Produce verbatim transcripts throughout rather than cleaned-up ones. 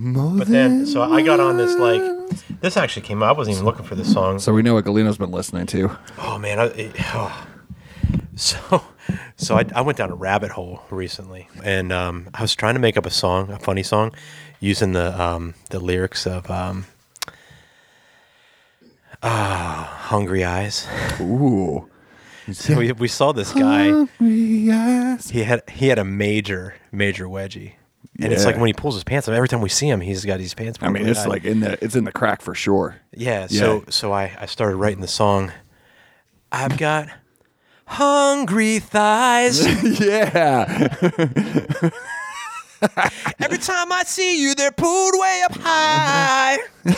More But then, so I got on this, like, this actually came out. I wasn't even looking for this song. So we know what Galino's been listening to. Oh, man. I, it, oh. So so I, I went down a rabbit hole recently, and um, I was trying to make up a song, a funny song, using the um, the lyrics of um, uh, Hungry Eyes. Ooh. So we, we saw this guy. Hungry eyes. He had he had a major, major wedgie. And it's Yeah. like when he pulls his pants up, every time we see him, he's got his pants I mean, pulled it's up. like in the it's in the crack for sure. Yeah, Yeah. so so I, I started writing the song. I've got hungry thighs. Yeah. Every time I see you, they're pulled way up high.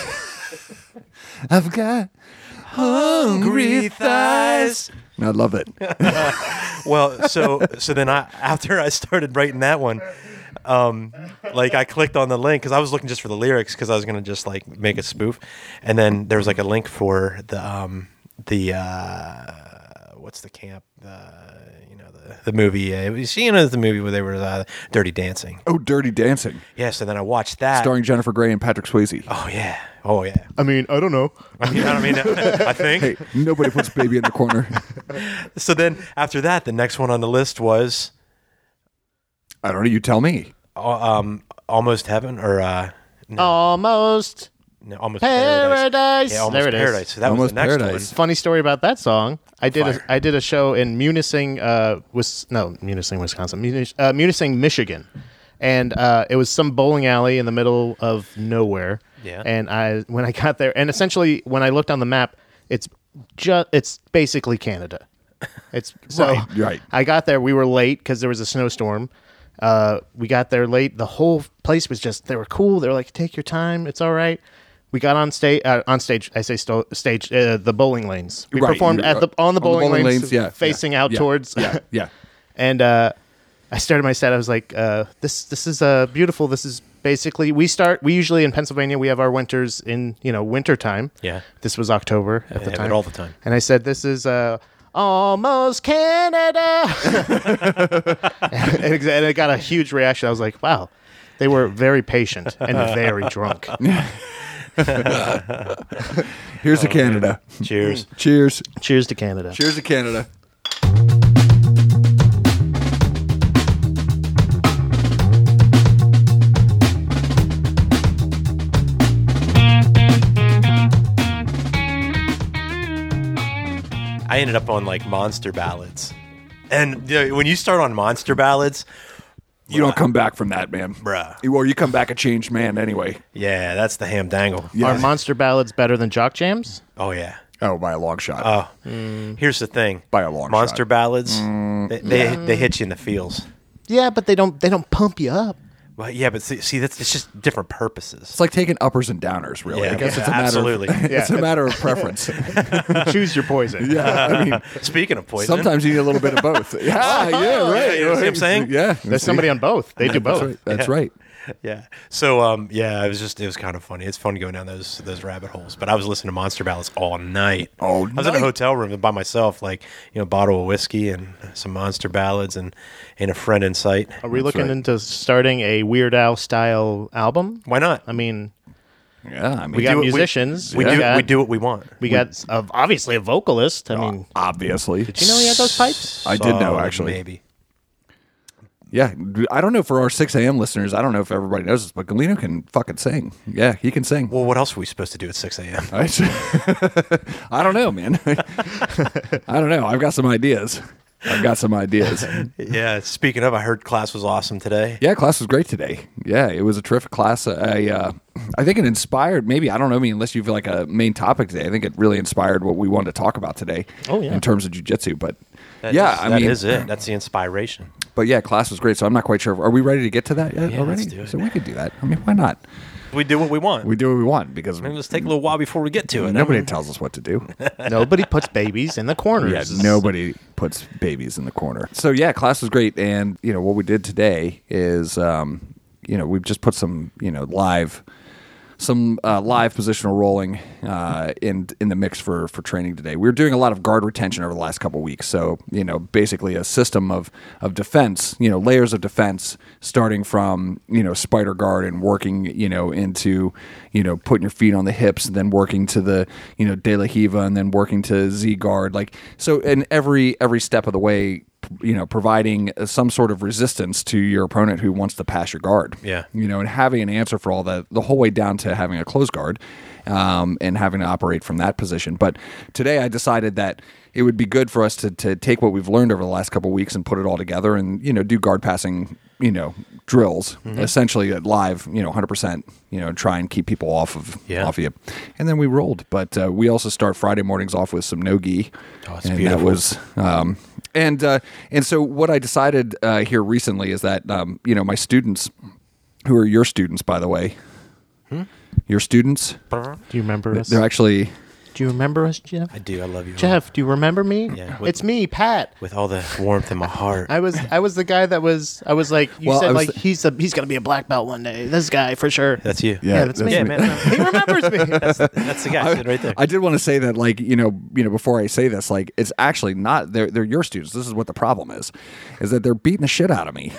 I've got hungry thighs. I love it. Well, so so then I after I started writing that one, um, like I clicked on the link because I was looking just for the lyrics because I was gonna just like make a spoof, and then there was like a link for the um the uh, what's the camp the you know the the movie uh, you know the movie where they were uh, Dirty Dancing. Oh, Dirty Dancing. Yeah, so then I watched that. Starring Jennifer Grey and Patrick Swayze. Oh yeah, oh yeah. I mean, I don't know. I mean, I mean, I think. Hey, nobody puts baby in the corner. So then after that, the next one on the list was I don't know. You tell me. uh, um, Almost Heaven or uh, no, Almost no, Almost Paradise. Paradise. Yeah, Almost There it is. Paradise. So that Almost was the next Paradise. one. Funny story about that song. I did Fire. a I did a show in Munising, uh, was no Munising, Wisconsin, Munis, uh, Munising, Michigan, and uh, it was some bowling alley in the middle of nowhere. Yeah. And I when I got there, and essentially when I looked on the map, it's just it's basically Canada. It's so Right, right. I got there. We were late because there was a snowstorm. Uh, we got there late. The whole place was just they were cool. They were like, take your time. It's all right. We got on stage. Uh, on stage, I say sto- stage. Uh, the bowling lanes. We Right, performed you- at the on the bowling, lanes, lanes, yeah, facing yeah, out yeah, towards. Yeah, yeah. And uh, I started my set. I was like, uh, "This, this is uh, beautiful. This is basically we start. We usually in Pennsylvania we have our winters in you know winter time. Yeah. This was October at They the have time. it all the time. And I said, "This is uh, almost Canada," and, ex- and it got a huge reaction. I was like, "Wow." They were very patient and very drunk. Here's to Canada. Cheers. Cheers. Cheers to Canada. Cheers to Canada. I ended up on like monster ballads, and you know, when you start on monster ballads, You don't come back from that, man. bruh. You- Or you come back a changed man anyway. Yeah, that's the ham dangle. Yeah. Are monster ballads better than jock jams? Oh yeah. Oh, by a long shot. Oh, Mm. here's the thing. By a long monster shot. ballads, they, they they hit you in the feels. Yeah, but they don't. They don't pump you up. Well, yeah, but see, see, that's it's just different purposes. It's like taking uppers and downers, really. Yeah, I guess yeah, it's a matter absolutely. Of, it's a matter of preference. Choose your poison. Yeah, I mean, Speaking of poison, sometimes you need a little bit of both. Yeah, yeah, right. you know what I'm saying? Yeah. There's somebody on both. They do both. That's right. That's right. yeah. So um, yeah, it was just it was kind of funny. It's fun going down those those rabbit holes. But I was listening to monster ballads all night. All I was in a night? hotel room by myself, like you know, a bottle of whiskey and some monster ballads and and a friend in sight. Are we looking right. into starting a Weird Al style album? Why not? I mean, Yeah, I mean, we got do what we- musicians. We we do got, we do what we want. We got uh, obviously a vocalist. I mean, obviously. did you know he had those pipes? I did know, Oh, actually. Maybe. Yeah, I don't know for our six a.m. listeners. I don't know if everybody knows this, but Galino can fucking sing. Yeah, he can sing. Well, what else are we supposed to do at six a.m.? I, I don't know, man. I don't know. I've got some ideas. I've got some ideas. Yeah. Speaking of, I heard class was awesome today. Yeah, class was great today. Yeah, it was a terrific class. I uh, I think it inspired. Maybe I don't know. I mean, unless you feel like a main topic today, I think it really inspired what we wanted to talk about today. Oh, yeah. in terms of jiu-jitsu. But That yeah, is- I that mean, is it. That's the inspiration. But yeah, class was great. So I'm not quite sure. Are we ready to get to that yet Yeah, already? let's do it. So we could do that. I mean, why not? We do what we want. We do what we want because Maybe let's take a little while before we get to it. nobody I mean, tells us what to do. Nobody puts babies in the corners. Yeah, nobody puts babies in the corner. So yeah, class was great, and you know what we did today is, um, you know, we've just put some, you know, live, some uh, live positional rolling uh, in in the mix for for training today. We were doing a lot of guard retention over the last couple of weeks. So you know, basically a system of of defense, you know, layers of defense, starting from you know spider guard and working you know into you know putting your feet on the hips, and then working to the you know De La Hiva, and then working to Z guard. Like so, in every every step of the way, you know, providing some sort of resistance to your opponent who wants to pass your guard. Yeah. You know, and having an answer for all that, the whole way down to having a close guard, um, and having to operate from that position. But today I decided that it would be good for us to to take what we've learned over the last couple of weeks and put it all together and, you know, do guard passing, you know, drills, mm-hmm. essentially at live, you know, one hundred percent, you know, try and keep people off of yeah. off of you. And then we rolled. But uh, we also start Friday mornings off with some no-gi. Oh, it's and beautiful. That was... Um, And uh, and so what I decided uh, here recently is that um, you know my students, who are your students by the way, hmm? your students. Do you remember us? They're actually. Do you remember us, Jeff? I do. I love you, Jeff. Do you remember me? Yeah. With, it's me, Pat. With all the warmth in my heart. I was I was the guy that was I was like you Well, said was like the- he's a, he's gonna be a black belt one day. This guy for sure. That's you. Yeah, Yeah, that's me. Yeah, man. He remembers me. That's, that's the guy sitting right there. I did want to say that, like, you know, you know, before I say this, like, it's actually not they're they're your students. This is what the problem is, is that they're beating the shit out of me.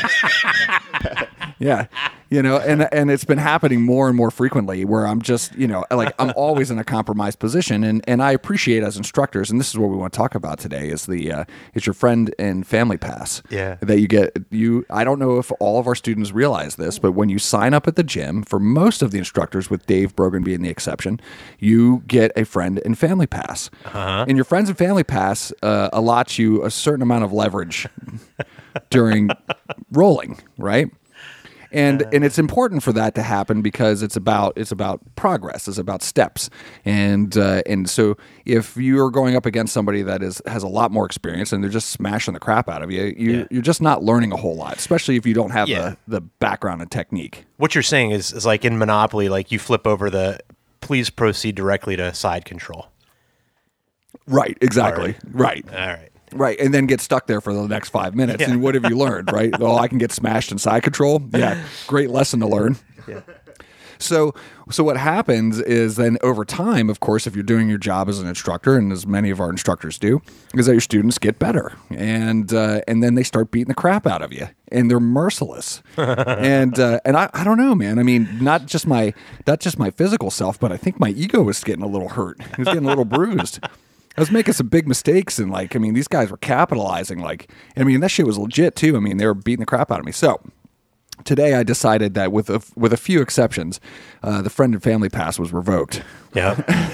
Yeah, you know, and and it's been happening more and more frequently where I'm just, you know, like I'm always in a compromised position, and and I appreciate as instructors, and this is what we want to talk about today is the uh, is your friend and family pass. Yeah. that you get. You I don't know if all of our students realize this, but when you sign up at the gym, for most of the instructors, with Dave Brogan being the exception, you get a friend and family pass, Uh-huh. and your friends and family pass uh, allots you a certain amount of leverage during rolling, right? And and it's important for that to happen because it's about it's about progress, it's about steps, and uh, and so if you're going up against somebody that is has a lot more experience and they're just smashing the crap out of you, you Yeah. you're just not learning a whole lot, especially if you don't have Yeah. the, the background and technique. What you're saying is, is like in Monopoly, like you flip over the please proceed directly to side control. Right, exactly. Right. All right. Right, and then get stuck there for the next five minutes. Yeah. And what have you learned, right? Oh, I can get smashed in side control. Yeah, great lesson to learn. Yeah. So, so what happens is then over time, of course, if you're doing your job as an instructor, and as many of our instructors do, is that your students get better, and uh, and then they start beating the crap out of you, and they're merciless. and uh, and I, I don't know, man. I mean, not just my not just my physical self, but I think my ego was getting a little hurt. It was getting a little bruised. I was making some big mistakes, and like, I mean, these guys were capitalizing. Like, I mean, that shit was legit too. I mean, they were beating the crap out of me. So today, I decided that with a, with a few exceptions, uh, the friend and family pass was revoked. Yeah.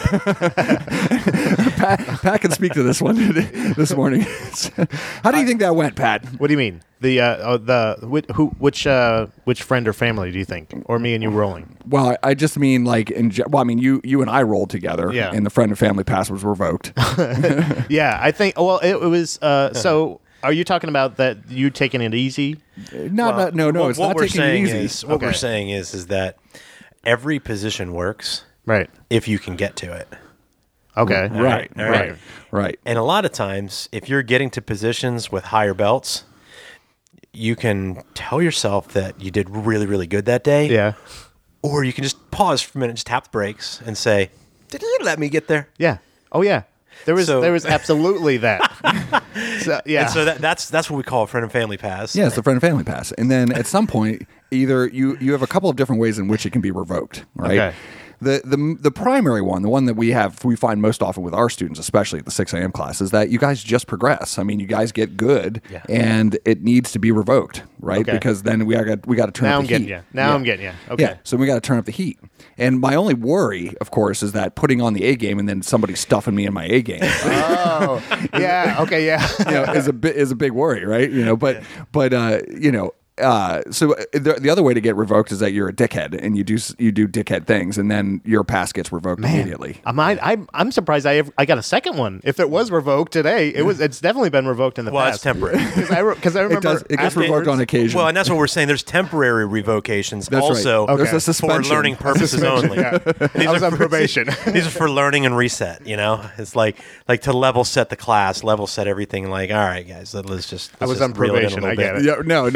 Pat, Pat can speak to this one this morning. How do you think that went, Pat? What do you mean? The uh, oh, the whi- who which uh, which friend or family do you think, or me and you rolling? Well, I, I just mean like, in, ge- well, I mean, you you and I rolled together, Yeah. and the friend and family pass was revoked. Yeah, I think. Well, it, it was. Uh, so, are you talking about that you taking it easy? no, no, no, no, what, it's what not we're taking it saying easy. is what we're Okay. saying is is that every position works Right. if you can get to it. Okay. Right, all right, right. right. And a lot of times, if you're getting to positions with higher belts, you can tell yourself that you did really, really good that day. Yeah. Or you can just pause for a minute, just tap the brakes, and say, "Did you let me get there?" Yeah. Oh yeah. There was So- there was absolutely that. So, yeah. And so that, that's that's what we call a friend and family pass. Yeah, it's the friend and family pass. And then at some point, either you you have a couple of different ways in which it can be revoked, right? Okay. The, the the primary one, the one that we have, we find most often with our students, especially at the six a.m. class, is that you guys just progress. I mean, you guys get good, Yeah. and it needs to be revoked, right? Okay. Because then we got we got to turn now up I'm the getting heat. you. Now Yeah. I'm getting you. Okay. Yeah, so we got to turn up the heat. And my only worry, of course, is that putting on the A game and then somebody stuffing me in my A game. Oh. Yeah. Okay. Yeah. you know, is a bit is a big worry, right? You know, but but uh, you know, uh, so the, the other way to get revoked is that you're a dickhead and you do s- you do dickhead things, and then your pass gets revoked immediately. I'm, I, I'm I'm surprised I ever, I got a second one. If it was revoked today, it was it's definitely been revoked in the Well, past. it's temporary. Because I, re- 'cause I remember It does. It gets revoked on occasion. Well, and that's what we're saying. There's temporary revocations That's right. also There's Okay. a for suspension. learning purposes only. Yeah. These I was are on for- probation. These are for learning and reset. You know, it's like like to level set the class, level set everything. Like, all right, guys, let- let's just. I let's was just on reel it in a probation, little I get bit. it. Yeah, no, no, you were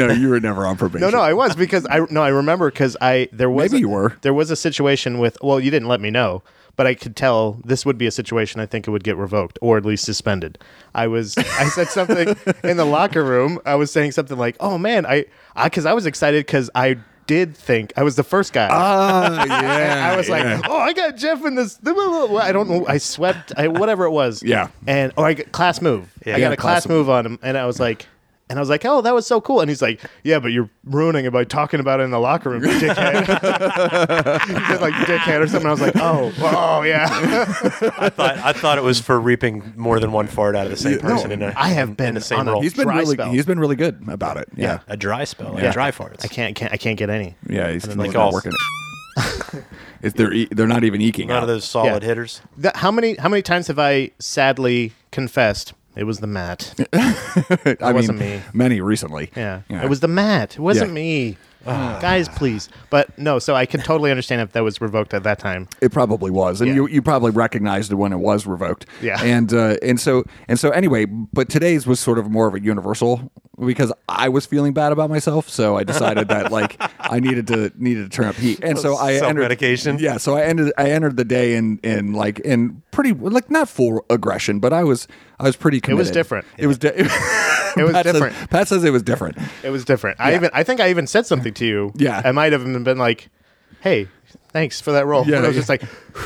never on probation. No, no, I was because I no, I remember because I there was Maybe a, you were. there was a situation with well, you didn't let me know, but I could tell this would be a situation I think it would get revoked or at least suspended. I was I said something in the locker room. I was saying something like, "Oh man, I I because I was excited because I did think I was the first guy." Ah, yeah. I was yeah. like, "Oh, I got Jeff in this." I don't know. I swept. I, whatever it was. Yeah. And or I got class move. Yeah. I Yeah, got a class, class move on him, and I was like, and I was like, "Oh, that was so cool." And he's like, "Yeah, but you're ruining it by talking about it in the locker room, dickhead." He said like dickhead or something. I was like, "Oh, oh yeah." I thought I thought it was for reaping more than one fart out of the same Yeah, no, person in a I have in, been in the same on a- role. he's been dry really spell. he's been really good about it. Yeah. a dry spell, like Yeah. dry farts. I can't, can't I can't get any. Yeah, he's like not all- working it. If they're e- they're not even eking None out. of those solid Yeah. hitters. That, how many how many times have I sadly confessed it was the mat? I wasn't mean, me. Many recently. Yeah. Yeah. It was the mat. It wasn't Yeah. me. Guys, please. But no, so I can totally understand if that was revoked at that time. It probably was, and Yeah. you you probably recognized it when it was revoked. Yeah. and uh, and so and so anyway, but today's was sort of more of a universal because I was feeling bad about myself, so I decided that like I needed to needed to turn up heat, and so I entered Self-medication? Yeah, so I ended I entered the day in in like in pretty like not full aggression, but I was I was pretty committed. was different. It was. Di- It was Pat says- different. Pat says it was different. It was different. I even I think I even said something to you. Yeah. I might have even been like, "Hey, thanks for that role." Yeah, But I was yeah. just like,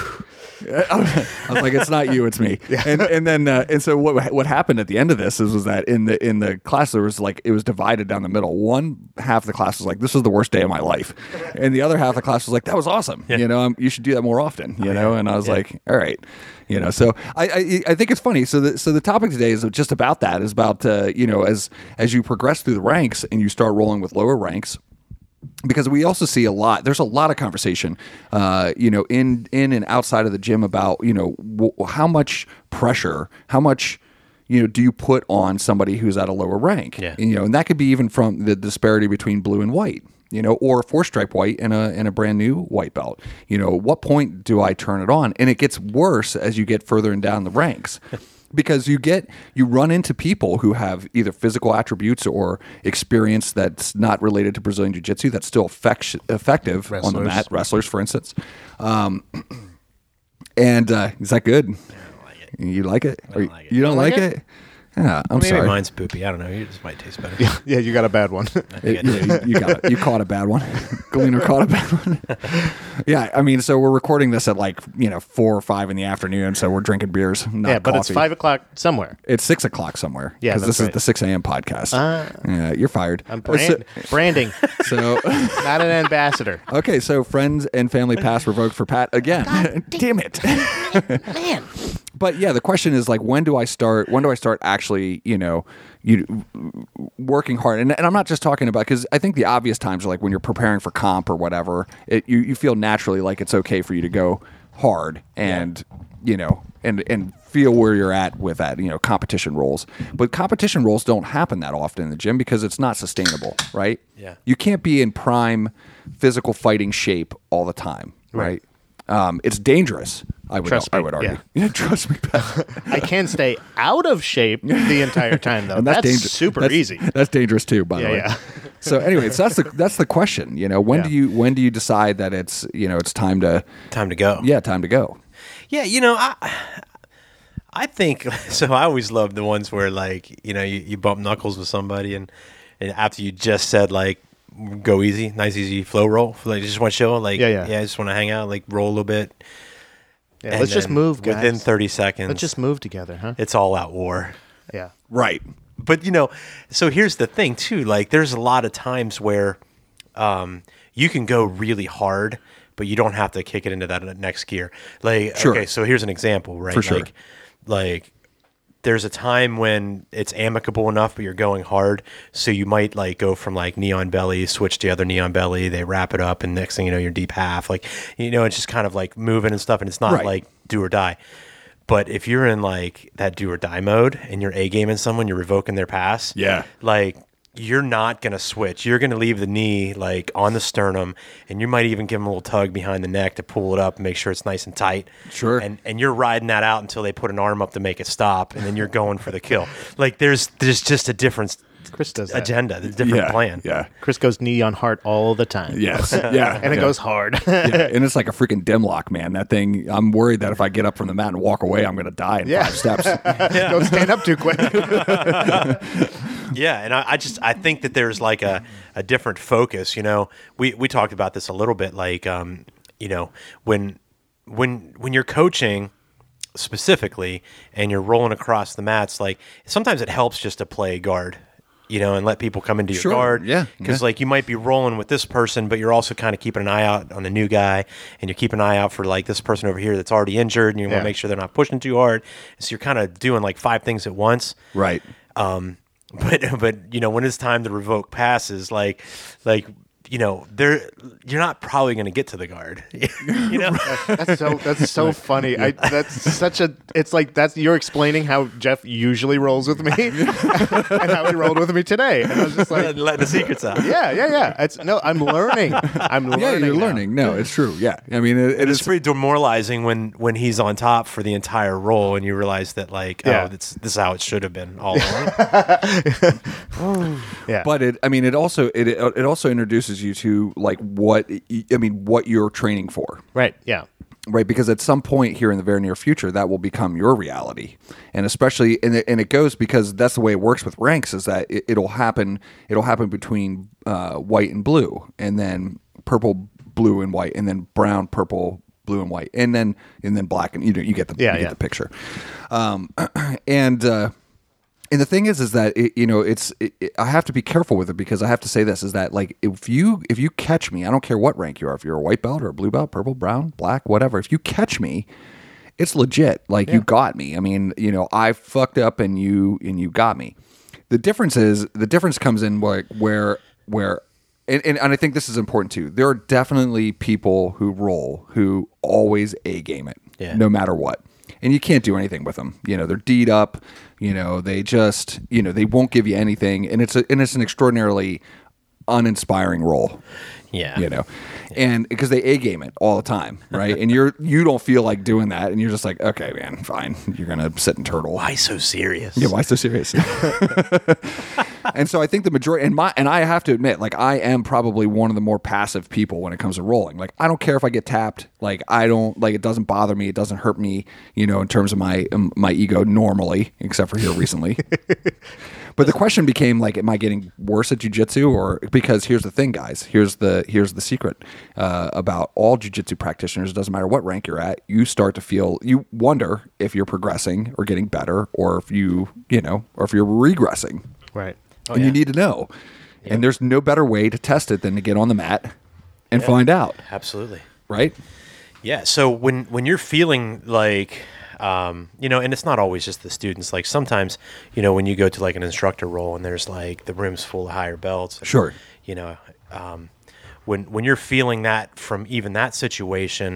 I was like, it's not you, it's me. And and then uh, and so what what happened at the end of this is was that in the in the class there was like it was divided down the middle. One half of the class was like, this is the worst day of my life, and the other half of the class was like, that was awesome. You know, um, you should do that more often. You know, and I was like, all right. You know, so I, I I think it's funny. So the so the topic today is just about that. Is about uh, you know as as you progress through the ranks and you start rolling with lower ranks. Because we also see a lot. There's a lot of conversation, uh, you know, in in and outside of the gym about you know w- how much pressure, how much you know do you put on somebody who's at a lower rank? Yeah. And, you know, and that could be even from the disparity between blue and white. You know, or four stripe white and a and a brand new white belt. You know, what point do I turn it on? And it gets worse as you get further and down the ranks. Because you get you run into people who have either physical attributes or experience that's not related to Brazilian Jiu-Jitsu that's still effect- effective on the Wrestlers. mat, wrestlers, for instance. Um, and uh, is that good? You like it? don't Or like it. You don't like, like it? Yeah, I'm Maybe sorry. mine's poopy. I don't know. Yours might taste better. "Yeah, you got a bad one." It- yeah, you, you got it. You caught a bad one. Galena caught a bad one. Yeah, I mean, so we're recording this at like you know four or five in the afternoon, so we're drinking beers, not yeah, but it's coffee. five o'clock somewhere. It's six o'clock somewhere. Yeah, because that's this is right. the six a.m. podcast. Ah. yeah, you're fired. I'm brand- branding, So, not an ambassador. okay, so friends and family pass revoked for Pat again. Damn it, Man, But yeah, the question is like, when do I start? When do I start actually, you know, you working hard? And, and I'm not just talking about because I think the obvious times are like when you're preparing for comp or whatever. It, you you feel naturally like it's okay for you to go hard and you know and and feel where you're at with that you know competition roles. But competition roles don't happen that often in the gym because it's not sustainable, right? Yeah. You can't be in prime physical fighting shape all the time, right? Right. Um, it's dangerous. I would Trust I me, would argue. yeah. Yeah, trust me, Pat. I can stay out of shape the entire time though. And That's, dangerous. super That's- easy. That's dangerous too, by Yeah, the way. yeah. So, anyways, that's the that's the question. You know, when Yeah. do you when do you decide that it's you know it's time to Time to go. yeah time to go? Yeah, you know, I I think so. I always love the ones where like you know you, you bump knuckles with somebody and and after you just said like go easy, nice easy flow roll, like just want to chill, like Yeah, yeah. yeah, I just want to hang out, like roll a little bit. Yeah, and let's just then move, guys. within thirty seconds. Let's just move together, huh? it's all out war. Yeah. Right. But you know, so here's the thing too. Like, there's a lot of times where um, you can go really hard, but you don't have to kick it into that next gear. Like, Sure. okay, so here's an example, right? For sure. Like, like there's a time when it's amicable enough, but you're going hard. So you might like go from like neon belly, switch to the other neon belly. They wrap it up, and next thing you know, you're deep half. Like, you know, it's just kind of like moving and stuff, and it's not Right. like do or die. But if you're in like that do or die mode and you're A gaming someone, you're revoking their pass. Yeah. Like, you're not going to switch. You're going to leave the knee like on the sternum, and you might even give them a little tug behind the neck to pull it up and make sure it's nice and tight. Sure. And and you're riding that out until they put an arm up to make it stop, and then you're going for the kill. Like, there's there's just a difference Chris does that. agenda, the different yeah, plan. Yeah. Chris goes knee on heart all the time. Yes. Yeah. And it yeah. goes hard. Yeah, and it's like a freaking dim lock, man. That thing, I'm worried that if I get up from the mat and walk away, I'm going to die in Yeah. five steps. Don't stand up too quick. Yeah, and I, I just I think that there's like a, a different focus. You know, we we talked about this a little bit. Like, um, you know, when when when you're coaching specifically and you're rolling across the mats, like sometimes it helps just to play guard. You know, and let people come into your Sure, guard. yeah, Because, yeah. like, you might be rolling with this person, but you're also kind of keeping an eye out on the new guy, and you're keeping an eye out for, like, this person over here that's already injured, and you want Yeah. to make sure they're not pushing too hard. So you're kind of doing, like, five things at once. Right. Um, but, but you know, when it's time to revoke passes, like, like, you know, they're you're not probably going to get to the guard. You know, That's so that's so funny. I that's such a it's like that's you're explaining how Jeff usually rolls with me and how he rolled with me today. And I was just like, letting the secrets out. yeah, yeah, yeah. It's no, I'm learning. I'm learning. Yeah, you're now. learning. No, it's true. Yeah. I mean, it, it And it's is. pretty demoralizing when, when he's on top for the entire roll, and you realize that, like, Yeah. oh, this, this is how it should have been all along. Yeah. But it, I mean, it also it it also introduces you to like what I mean, what you're training for. Right. Yeah. Right, because at some point here in the very near future, that will become your reality, and especially, and it, and it goes because that's the way it works with ranks. Is that it, it'll happen? It'll happen between uh, white and blue, and then purple, blue, and white, and then brown, purple, blue, and white, and then and then black, and you know you get the Yeah, you get yeah. the picture. Um, and uh, and the thing is, is that it, you know it's it, it, I have to be careful with it because I have to say this is that like if you if you catch me, I don't care what rank you are, if you're a white belt or a blue belt, purple, brown, black, whatever. If you catch me, it's legit. Like you got me. I mean, you know, I fucked up and you and you got me. The difference is the difference comes in where where where. And, and, and I think this is important too. There are definitely people who roll who always A game it, Yeah. no matter what. And you can't do anything with them. You know, they're D'd up. You know, they just, you know, they won't give you anything. And it's a, and it's an extraordinarily uninspiring role. Yeah. You know, and because they A game it all the time, right? And you're you don't feel like doing that, and you're just like, okay, man, fine. You're gonna sit and turtle. Why so serious? Yeah, why so serious? And so I think the majority, and my, and I have to admit, like I am probably one of the more passive people when it comes to rolling. Like I don't care if I get tapped. Like I don't, like it doesn't bother me. It doesn't hurt me, you know, in terms of my um, my ego normally, except for here recently. But the question became like, am I getting worse at jiu-jitsu? Or because here's the thing, guys. Here's the here's the secret uh, about all jiu-jitsu practitioners. It doesn't matter what rank you're at. You start to feel, you wonder if you're progressing or getting better, or if you, you know, or if you're regressing. Right. and yeah. you need to know. And there's no better way to test it than to get on the mat and Yeah. find out, Absolutely. right? Yeah. So when when you're feeling like, um, you know, and it's not always just the students. Like sometimes, you know, when you go to like an instructor role and there's like the room's full of higher belts. and, Sure. You know, um, when when you're feeling that from even that situation,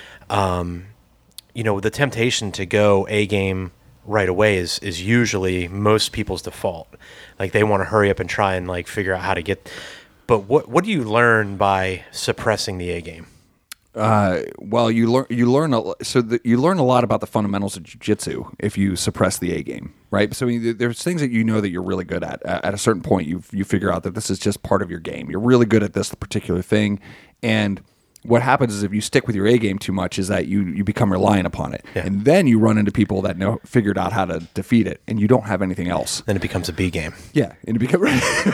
um, you know, the temptation to go A game right away is is usually most people's default. Like they want to hurry up and try and like figure out how to get. But what what do you learn by suppressing the A game? Uh, well, you learn you learn a, so that you learn a lot about the fundamentals of jiu-jitsu if you suppress the A game, right? So I mean, there's things that you know that you're really good at. At a certain point, you you figure out that this is just part of your game. You're really good at this particular thing, and what happens is if you stick with your A game too much, is that you you become reliant upon it, Yeah. and then you run into people that know figured out how to defeat it, and you don't have anything else. Then it becomes a B game. Yeah, and it become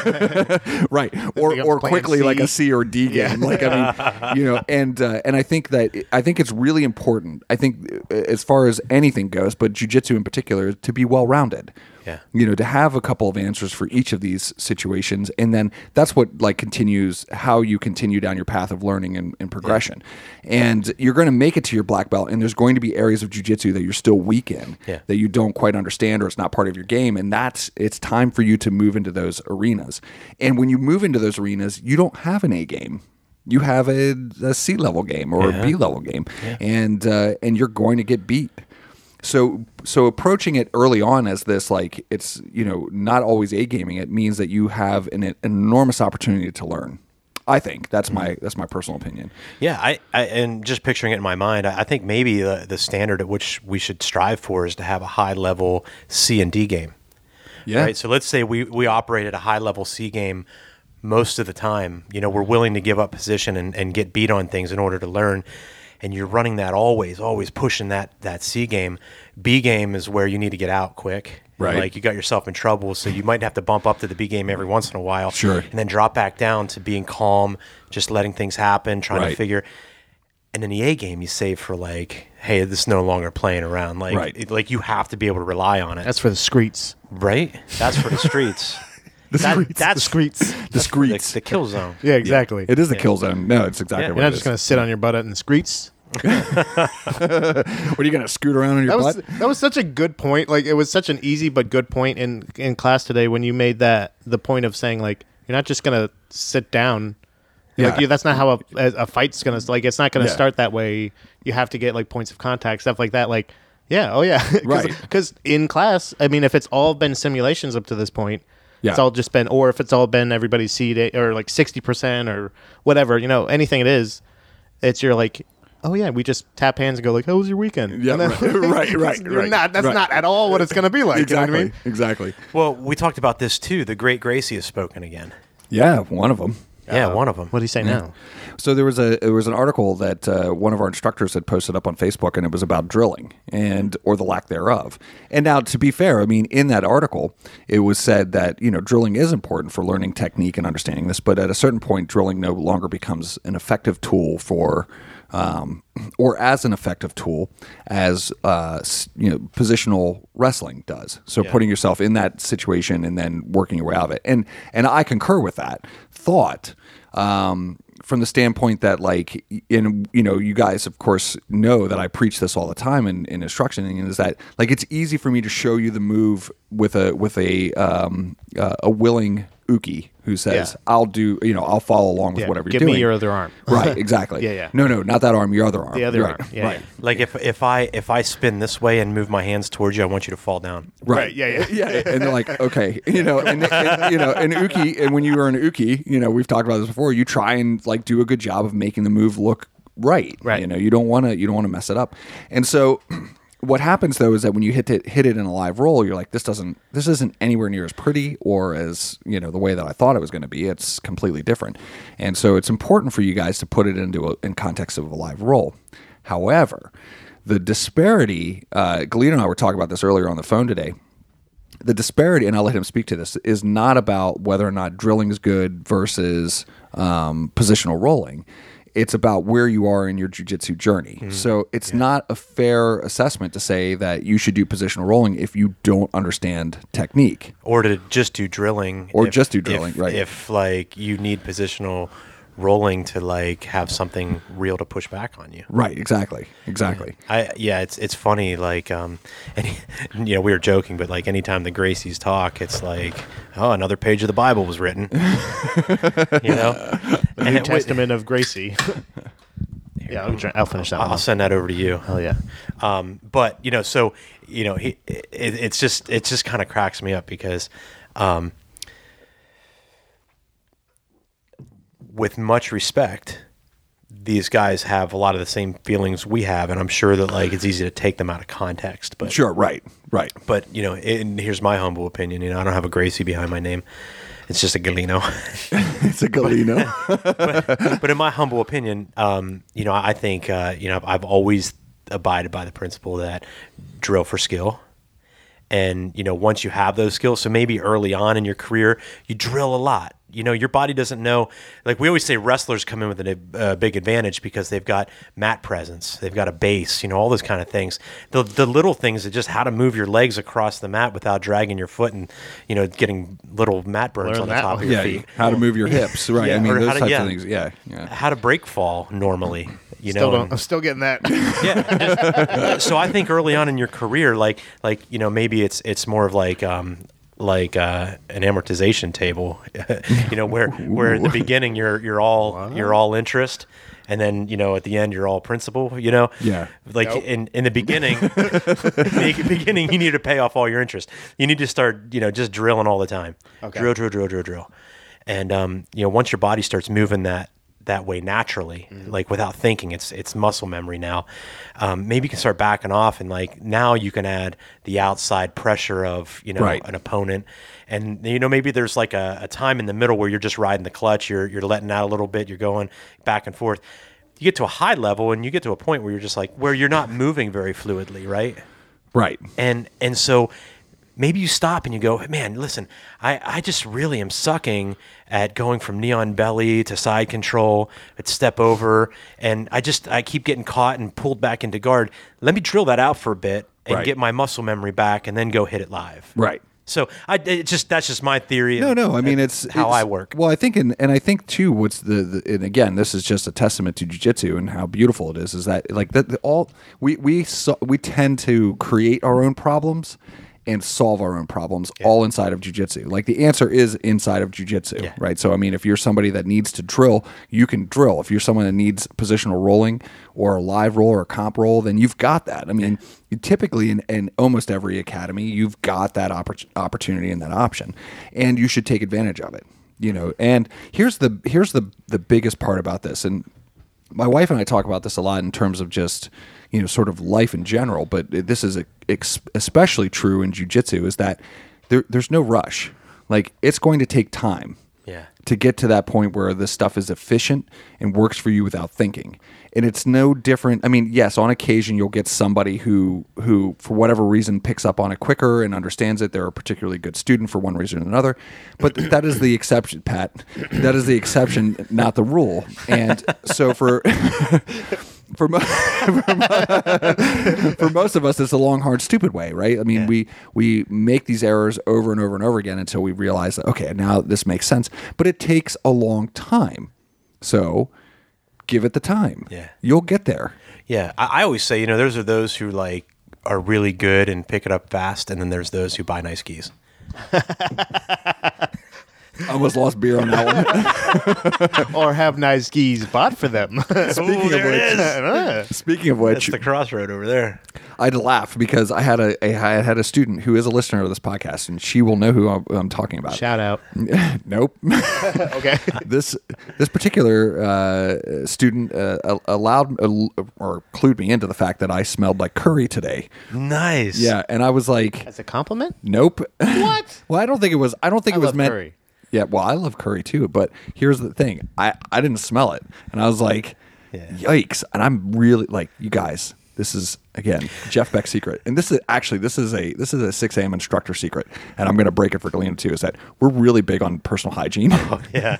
right, or becomes or plan quickly C. like a C or D game. Like I mean, you know, and uh, and I think that I think it's really important. I think uh, as far as anything goes, but jiu-jitsu in particular, to be well rounded. Yeah. You know, to have a couple of answers for each of these situations, and then that's what like continues how you continue down your path of learning and, and progression. And you're going to make it to your black belt, and there's going to be areas of jiu-jitsu that you're still weak in, Yeah. that you don't quite understand, or it's not part of your game. And that's it's time for you to move into those arenas. And when you move into those arenas, you don't have an A game. You have a, a C level game or Yeah. a B level game, and uh, and you're going to get beat. So so approaching it early on as this, like it's, you know, not always A gaming, it means that you have an, an enormous opportunity to learn. I think that's my that's my personal opinion. Yeah, I, I and just picturing it in my mind, I, I think maybe the, the standard at which we should strive for is to have a high level C and D game, Yeah. Right. So let's say we we operate at a high level C game most of the time. You know, we're willing to give up position and, and get beat on things in order to learn. And you're running that always, always pushing that that C game. B game is where you need to get out quick. Right. Like you got yourself in trouble, so you might have to bump up to the B game every once in a while. Sure. And then drop back down to being calm, just letting things happen, trying Right. to figure. And in the A game, you save for like, hey, this is no longer playing around. Like, Right. it, like you have to be able to rely on it. That's for the streets. right. That's for the streets. The That- streets. that's The streets. The the, streets. the kill zone. Yeah, exactly. It is the kill zone. No, it's exactly Yeah. what You're not it just is. going to sit on your butt in the streets. What are you going to scoot around on your That was butt? that was such a good point. Like it was such an easy but good point in in class today when you made that the point of saying like you're not just gonna sit down. Yeah. Like you, that's not how a, a fight's gonna like. It's not gonna Yeah. start that way. You have to get like points of contact, stuff like that. Like yeah, oh yeah, Cause, Right. Because in class, I mean, if it's all been simulations up to this point. Yeah. It's all just been, or if it's all been everybody's seat or like sixty percent or whatever, you know, anything it is, it's you're like, oh yeah, we just tap hands and go like, how was your weekend? Yeah, And then- right, right, right, You're right, not. That's right. not at all what it's going to be like. Exactly. You know what I mean? Exactly. Well, we talked about this too. The great Gracie has spoken again. Yeah, one of them. Yeah, one of them. What do you say now? So there was a there was an article that uh, one of our instructors had posted up on Facebook, and it was about drilling and or the lack thereof. And now, to be fair, I mean, in that article, it was said that you know drilling is important for learning technique and understanding this, but at a certain point, drilling no longer becomes an effective tool for. Um, or as an effective tool as uh, s- you know positional wrestling does. So Yeah. putting yourself in that situation and then working your way out of it. And and I concur with that thought um, from the standpoint that like in you know you guys of course know that I preach this all the time in, in instruction is that like it's easy for me to show you the move with a with a um, uh, a willing uke who says Yeah. I'll do you know I'll follow along with Yeah, whatever give you're me doing. your other arm. Right, exactly. Yeah, yeah. No, no, not that arm, your other arm. The other right, arm. Yeah, right. yeah. Like if if I if I spin this way and move my hands towards you, I want you to fall down. Right. Yeah, yeah. yeah. And they're like, okay, you know, and, and you know, and uke, and when you were an uke, you know, we've talked about this before. You try and like do a good job of making the move look right. Right. You know, you don't want to, you don't want to mess it up. And so, what happens though is that when you hit it, hit it in a live roll, you're like, this doesn't, this isn't anywhere near as pretty or as you know the way that I thought it was going to be. It's completely different. And so, it's important for you guys to put it into a, in context of a live roll. However, the disparity, uh, Galeno and I were talking about this earlier on the phone today. The disparity, and I'll let him speak to this, is not about whether or not drilling is good versus um, positional rolling. It's about where you are in your jiu-jitsu journey. So it's not a fair assessment to say that you should do positional rolling if you don't understand technique. Or to just do drilling. Or if- just do drilling, if- right. If like you need positional rolling to like have something real to push back on you. Right, exactly, exactly. I yeah, it's it's funny like um, any, you know we were joking, but like anytime the Gracies talk, it's like oh another page of the Bible was written, you know. The New Testament of Gracie. yeah, I'll, try, I'll finish that I'll one. send that over to you. Oh yeah. Um, but you know, so you know, he, it, it's just it just kind of cracks me up because, um, with much respect, these guys have a lot of the same feelings we have, and I'm sure that like it's easy to take them out of context. But Sure, right, right. but you know, and here's my humble opinion. You know, I don't have a Gracie behind my name. It's just a Galeno. It's a Galeno. but, but in my humble opinion, um, you know, I think uh, you know I've always abided by the principle that drill for skill, and you know once you have those skills, so maybe early on in your career you drill a lot. You know, your body doesn't know. Like we always say, wrestlers come in with a uh, big advantage because they've got mat presence, they've got a base, you know, all those kind of things. The the little things are just how to move your legs across the mat without dragging your foot and you know getting little mat burns Learn on the that top one. of your Yeah, feet. how to move your hips, right? Yeah, I mean, or those how to- types yeah. of things. Yeah, yeah. How to break fall normally, you Still know. don't, I'm still getting that. yeah. Just, so I think early on in your career, like like you know maybe it's it's more of like um like uh, an amortization table, you know where where at the beginning you're you're all you're all interest. And then you know at the end you're all principal, you know. Yeah. Like Nope. in, in the beginning, in the beginning you need to pay off all your interest. You need to start you know just drilling all the time. Okay. Drill, drill, drill, drill, drill. And um, you know once your body starts moving that that way naturally, mm-hmm. like without thinking. It's it's muscle memory now. Um, maybe you can start backing off, and like now you can add the outside pressure of you know Right. an opponent, and you know maybe there's like a, a time in the middle where you're just riding the clutch, you're you're letting out a little bit, you're going back and forth. You get to a high level, and you get to a point where you're just like where you're not moving very fluidly, right? Right. And and so. Maybe you stop and you go, man, listen, I, I just really am sucking at going from knee on belly to side control, at step over, and I just I keep getting caught and pulled back into guard. Let me drill that out for a bit and Right. get my muscle memory back, and then go hit it live. Right. So I it just that's just my theory. No, no. I mean, That's it's how it's- I work. Well, I think, and, and I think too. What's the, the and again, this is just a testament to jiu-jitsu and how beautiful it is. Is that like that the- all we we so, we tend to create our own problems and solve our own problems all inside of jiu-jitsu. Like the answer is inside of jiu-jitsu, Yeah. right? So I mean, if you're somebody that needs to drill, you can drill. If you're someone that needs positional rolling or a live roll or a comp roll, then you've got that. I mean, you typically in, in almost every academy, you've got that oppor- opportunity and that option, and you should take advantage of it. You know, and here's the here's the the biggest part about this, and my wife and I talk about this a lot in terms of just, you know, sort of life in general, but this is a, ex- especially true in jiu-jitsu, is that there, there's no rush. Like, it's going to take time Yeah. to get to that point where this stuff is efficient and works for you without thinking. And it's no different. I mean, yes, on occasion you'll get somebody who, who for whatever reason picks up on it quicker and understands it. They're a particularly good student for one reason or another. But that is the exception, Pat. That is the exception, not the rule. And so for... For, mo- for, mo- for most of us, it's a long, hard, stupid way, right? I mean, Yeah. we we make these errors over and over and over again until we realize that, okay, now this makes sense. But it takes a long time. So give it the time. Yeah. You'll get there. Yeah, I, I always say, you know, those are those who like are really good and pick it up fast, and then there's those who buy nice skis. I almost lost beer on that one. Or have nice skis bought for them. Speaking of there it which, speaking of which, That's the crossroad over there. I'd laugh because I had a, a I had a student who is a listener of this podcast, and she will know who I'm, who I'm talking about. Shout out. Nope. Okay. this this particular uh, student uh, allowed uh, or clued me into the fact that I smelled like curry today. Nice. Yeah, and I was like, As a compliment? nope. What? Well, I don't think it was. I don't think I it was love meant. curry. Yeah, well, I love curry too, but here's the thing: I I didn't smell it, and I was like, Yeah. yikes! And I'm really like, you guys. This is again Jeff Beck's secret, and this is actually this is a this is a six a.m. instructor secret, and I'm going to break it for Galena too. Is that we're really big on personal hygiene. Oh, yeah.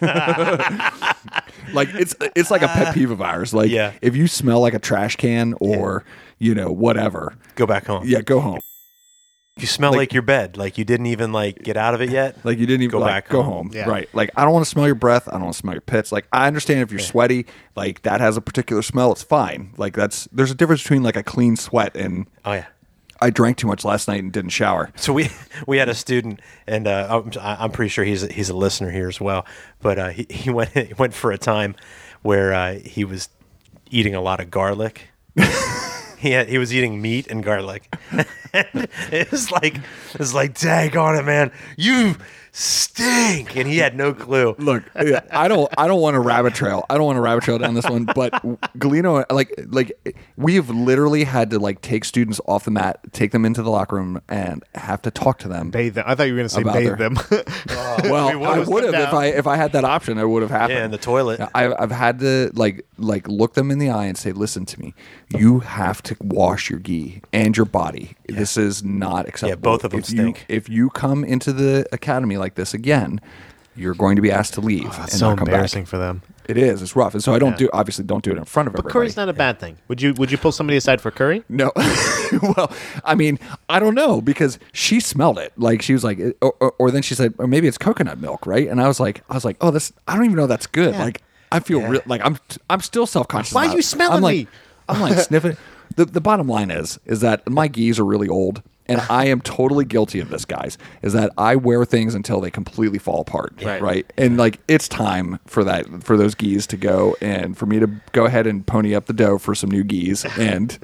Like it's it's like a pet peeve of ours. Like Yeah. if you smell like a trash can or you know whatever, Go back home. yeah, go home. You smell Like- like, your bed, like you didn't even like get out of it yet. Like you didn't even Go like, back go home. home. Yeah. Right. Like I don't want to smell your breath. I don't want to smell your pits. Like I understand if you're sweaty, like that has a particular smell. It's fine. Like that's there's a difference between like a clean sweat and Oh yeah. I drank too much last night and didn't shower. So we we had a student, and uh, I'm, I'm pretty sure he's he's a listener here as well. But uh, he he went he went for a time where uh, he was eating a lot of garlic. He had, he was eating meat and garlic. It was like it was like, dang on it, man, you stink, and he had no clue. Look, yeah, I don't I don't want a rabbit trail. I don't want a rabbit trail down this one, but Galeno, like like we've literally had to like take students off the mat, take them into the locker room and have to talk to them. Bathe them. I thought you were going to say About bathe their- them. Well, We would've I would have sit if I if I had that option. It would have happened. Yeah, in the toilet. I've I've had to like like look them in the eye and say, "Listen to me. You have to wash your gi and your body. This is not acceptable. both of them if you, stink. If you come into the academy like this again, you're going to be asked to leave and so not come embarrassing back. for them. It is. It's rough. And so I don't do obviously don't do it in front of But everybody. curry's not a bad thing. Would you Would you pull somebody aside for curry? No. Well, I mean, I don't know because she smelled it. Like she was like, or, or, or then she said, or maybe it's coconut milk, right? And I was like, I was like, oh, this. I don't even know that's good. Yeah. Like I feel Yeah. real. Like I'm. I'm still self conscious. Why you smelling I'm like, me? I'm like sniffing. The the bottom line is is that my gis are really old. And I am totally guilty of this, guys, is that I wear things until they completely fall apart. Right. Right. And like it's time for that for those gis to go and for me to go ahead and pony up the dough for some new gis and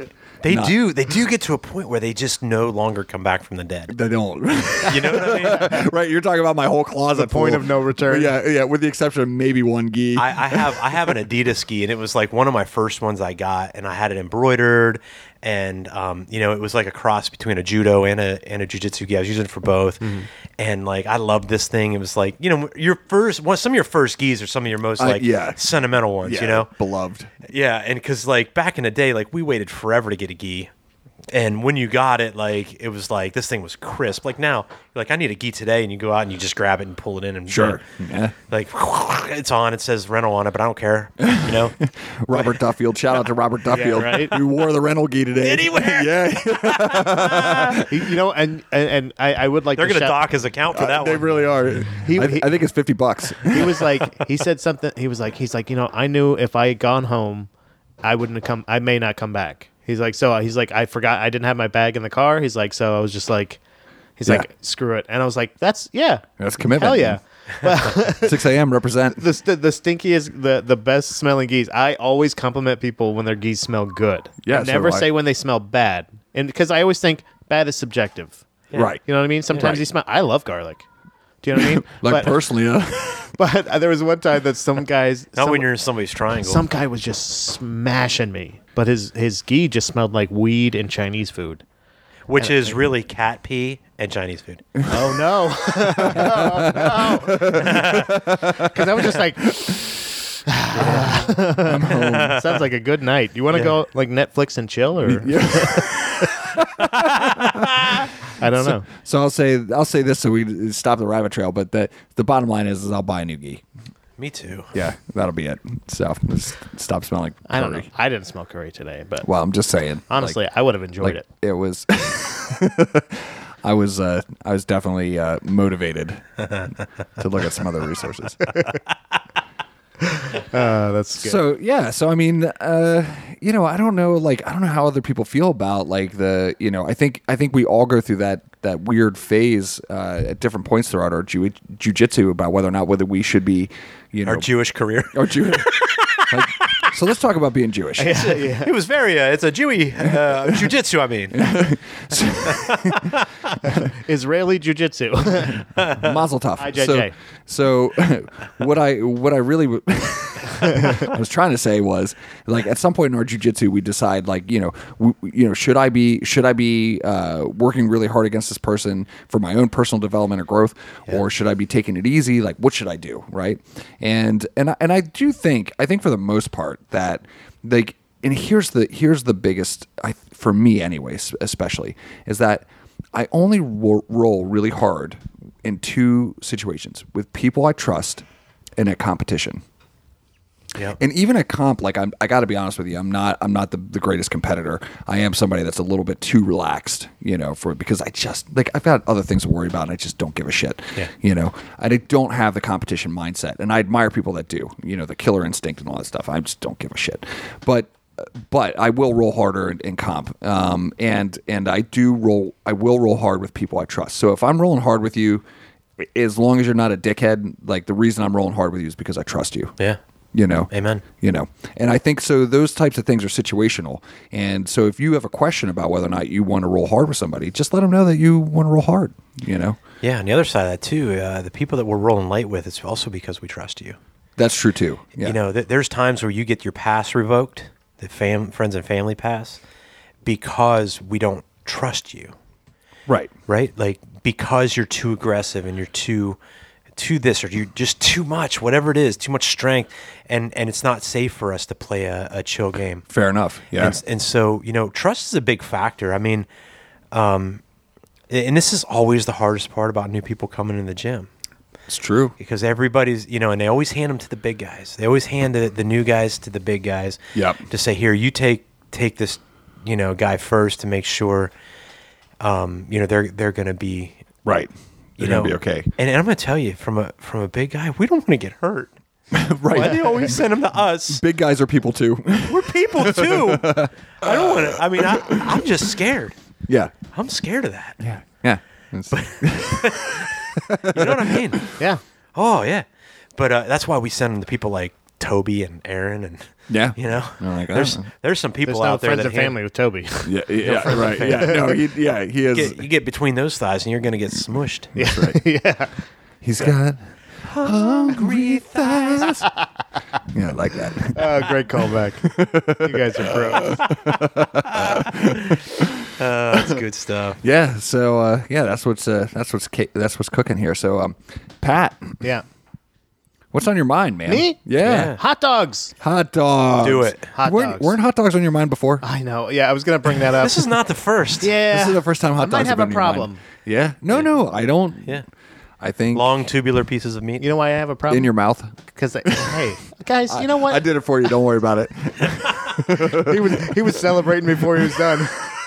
They Not- do. They do get to a point where they just no longer come back from the dead. They don't. You know what I mean? Right, you're talking about my whole closet. The point full of no return. Yeah, yeah. With the exception of maybe one gi. I, I have I have an Adidas ski, and it was like one of my first ones I got, and I had it embroidered, and um, you know, it was like a cross between a judo and a and a jiu-jitsu gi. I was using it for both, Mm-hmm. and like I loved this thing. It was like, you know, your first one, some of your first skis are some of your most Uh, like yeah. sentimental ones. yeah, You know, beloved. yeah, and because like back in the day, like we waited forever to get a gi. And when you got it, like it was like this thing was crisp. Like now, you're like I need a gi today, and you go out and you just grab it and pull it in, and Sure. Yeah. like it's on. It says rental on it, but I don't care. You know, Robert Duffield. Shout out to Robert Duffield. right? You wore the rental gi today. Anywhere. Yeah. You know, and and, and I, I would like they're to going to shout- dock his account for that they one. really are. He- I, he- I think it's fifty bucks. He was like, he said something. He was like, he's like, you know, I knew if I had gone home, I wouldn't have come. I may not come back. He's like, so he's like, I forgot I didn't have my bag in the car. He's like, so I was just like, he's Yeah. like, screw it. And I was like, that's yeah, That's commitment. hell yeah. six a.m. represent. The st- the stinkiest, the the best smelling geese. I always compliment people when their geese smell good. Yeah, I so never do I. say when they smell bad, and because I always think bad is subjective. Right. You know what I mean? Sometimes Right. you smell. I love garlic. Do you know what I mean? Like but, personally, uh, but there was one time that some guys, Not some, when you're in somebody's triangle. some guy was just smashing me, but his his gi just smelled like weed and Chinese food. which is really cat pee and Chinese food. Oh no! oh, no! Because I was just like, I'm home. Sounds like a good night. You want to Yeah. go like Netflix and chill, or I don't know. so I'll say I'll say this so we stop the rabbit trail. But the the bottom line is, is I'll buy a new gi. Me too. Yeah, that'll be it. So just stop smelling curry. I don't know. I didn't smell curry today, but Well, I'm just saying. honestly, I would have enjoyed like, it. it was. I was uh, I was definitely uh, motivated to look at some other resources. Uh, that's good. So yeah, so I mean, uh, you know, I don't know, like I don't know how other people feel about like the, you know, I think I think we all go through that that weird phase uh, at different points throughout our jiu- jujitsu about whether or not whether we should be, you know, Our Jewish career. or Jew- like, so let's talk about being Jewish. yeah. It was very, uh, it's a Jewy uh, jujitsu, I mean. Israeli jiu-jitsu. Mazel tov. I J J. So, so what I what I really w- I was trying to say was like at some point in our jujitsu we decide like you know we, you know should I be should I be uh, working really hard against this person for my own personal development or growth, or should I be taking it easy? Like what should I do, right? And and I, and I do think I think for the most part that like and here's the here's the biggest I, for me anyways especially is that I only ro- roll really hard in two situations: with people I trust and at competition. Yeah. And even at comp, like I'm, I got to be honest with you, I'm not, I'm not the, the greatest competitor. I am somebody that's a little bit too relaxed, you know, for because I just like I've got other things to worry about, and I just don't give a shit. Yeah. You know, I don't have the competition mindset, and I admire people that do. You know, the killer instinct and all that stuff. I just don't give a shit. But but I will roll harder in, in comp, um, and and I do roll. I will roll hard with people I trust. So if I'm rolling hard with you, as long as you're not a dickhead, like the reason I'm rolling hard with you is because I trust you. Yeah. You know, Amen. You know, and I think so. Those types of things are situational, and so if you have a question about whether or not you want to roll hard with somebody, just let them know that you want to roll hard. You know, Yeah, and the other side of that too, uh, the people that we're rolling light with, it's also because we trust you. that's true too. Yeah. You know, th- there's times where you get your pass revoked, the fam- friends and family pass, because we don't trust you, right. right? Like because you're too aggressive and you're too too this or you're just too much, whatever it is, too much strength, and and it's not safe for us to play a, a chill game. Fair enough. Yeah. And, and so, you know, trust is a big factor. I mean, um, and this is always the hardest part about new people coming in the gym. It's true. Because everybody's, you know, and they always hand them to the big guys. They always hand the, the new guys to the big guys. Yep. To say, here, you take take this, you know, guy first to make sure, um, you know, they're they're going to be Right. you You're know, gonna be okay. And, and I'm going to tell you, from a from a big guy, we don't want to get hurt. Right. Why they always send them to us? Big guys are people too. We're people too. I don't want to. I mean, I, I'm just scared. yeah. I'm scared of that. Yeah. Yeah. It's- You know what I mean? Yeah. Oh yeah, but uh, that's why we send them to people like Toby and Aaron and Yeah. you know, I'm like, there's oh. there's some people There's no out there friends that and hand- family with Toby. Yeah, yeah, right. Yeah, no, he, yeah, he is. Get, you get between those thighs and you're gonna get smushed. That's right. yeah. He's got hungry thighs. Yeah, I like that. Oh, great callback. You guys are pros. Uh, that's good stuff. Yeah. So uh, yeah, that's what's uh, that's what's ca- that's what's cooking here. So um, Pat, Yeah. what's on your mind, man? Me? Yeah. Yeah. Hot dogs. Hot dogs. Do it. Hot weren't, dogs. weren't hot dogs on your mind before? I know. Yeah, I was gonna bring that up. This is not the first. yeah. This is the first time hot I dogs might have been a on your mind. problem. Yeah. No, no, I don't. Yeah. I think Long tubular pieces of meat. You know why I have a problem? in your mouth. Because hey, guys, you know what? I did it for you. Don't worry about it. he was he was celebrating before he was done.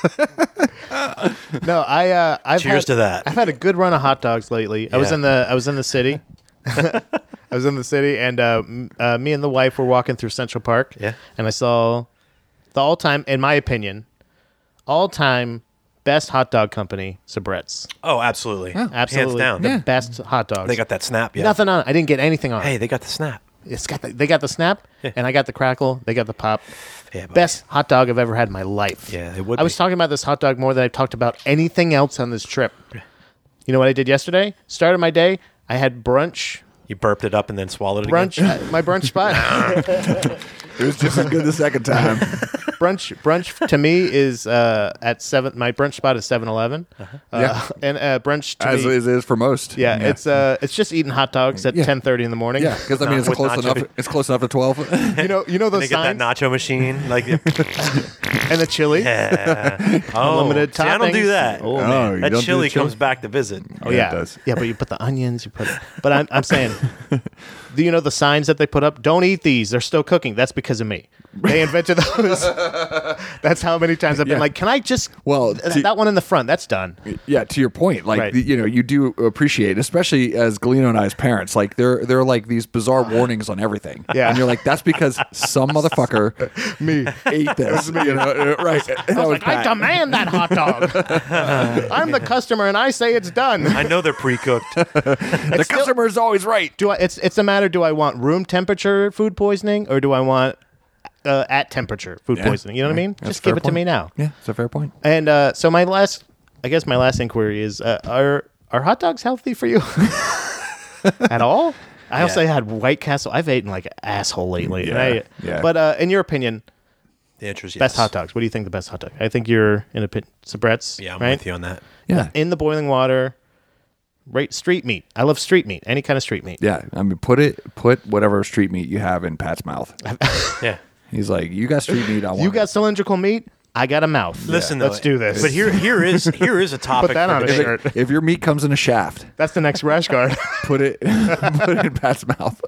no, I uh, I've Cheers had, to that. I've had a good run of hot dogs lately. I was Yeah. in the I was in the city. I was in the city, and uh, m- uh, me and the wife were walking through Central Park. Yeah. and I saw the all time, in my opinion, all time best hot dog company, Sabrett's. Oh, absolutely. Absolutely, Hands down. the Yeah. best hot dogs. They got that snap. Yeah. nothing on it. I didn't get anything on it. Hey, they got the snap. It's got the, they got the snap, Yeah. and I got the crackle. They got the pop. Yeah, buddy. Best hot dog I've ever had in my life. Yeah, it would I was be. talking about this hot dog more than I've talked about anything else on this trip. You know what I did yesterday? Started my day. I had brunch. You burped it up and then swallowed it Brunch. again. uh, my brunch spot. It was just as good the second time. brunch. Brunch to me is uh, at seven. My brunch spot is seven Eleven. Uh, Yeah. and uh, brunch to As me. it is for most. yeah, it's uh, it's just eating hot dogs at Yeah. ten thirty in the morning. yeah, because I mean it's With close nacho. enough. It's close enough to twelve. you know, you know They those get that signs nacho machine. Like, and the chili. yeah. Oh, Unlimited see, I don't do toppings. that. Oh, Oh, man. you that don't do chili the chili? comes back to visit. Oh Yeah, yeah, it does. yeah. But you put the onions. You put. But I'm, I'm saying, do you know the signs that they put up? Don't eat these. They're still cooking. That's because of me. They invented those. That's how many times I've been Yeah. like, can I just? Well, th- to- that one in the front. That's done. Yeah, to your point, like Right. the, you know, you do appreciate, especially as Galeno and I's parents, like there there are like these bizarre warnings on everything. Yeah. and you're like, that's because some motherfucker Me. ate this, you know, uh, right? And that was I Pat. demand that hot dog. I'm the customer, and I say it's done. I know they're pre-cooked. The still- customer is always right. Do I? It's it's a matter. Do I want room temperature food poisoning, or do I want uh, at temperature food Yeah. poisoning? You know what I mean? That's Just a fair give it to point. me now. Yeah, it's a fair point. And uh, so my last, I guess my last inquiry is: uh, Are are hot dogs healthy for you at all? I also Yeah. had White Castle. I've eaten like an asshole lately. and Yeah, I- yeah. But uh, in your opinion, The answer is yes. best hot dogs. What do you think the best hot dog? I think you're in a pit. Sabrett's. Yeah, I'm right? with you on that. Yeah, In the boiling water. Right, street meat. I love street meat. Any kind of street meat. yeah. I mean, put it, put whatever street meat you have in Pat's mouth. Yeah. He's like, you got street meat. I want. You it." got cylindrical meat. I got a mouth. Listen, let's though, do this. But here, here is here is a topic. Put that for on a debate. shirt. If your meat comes in a shaft, That's the next rash guard. put it, put it in Pat's mouth.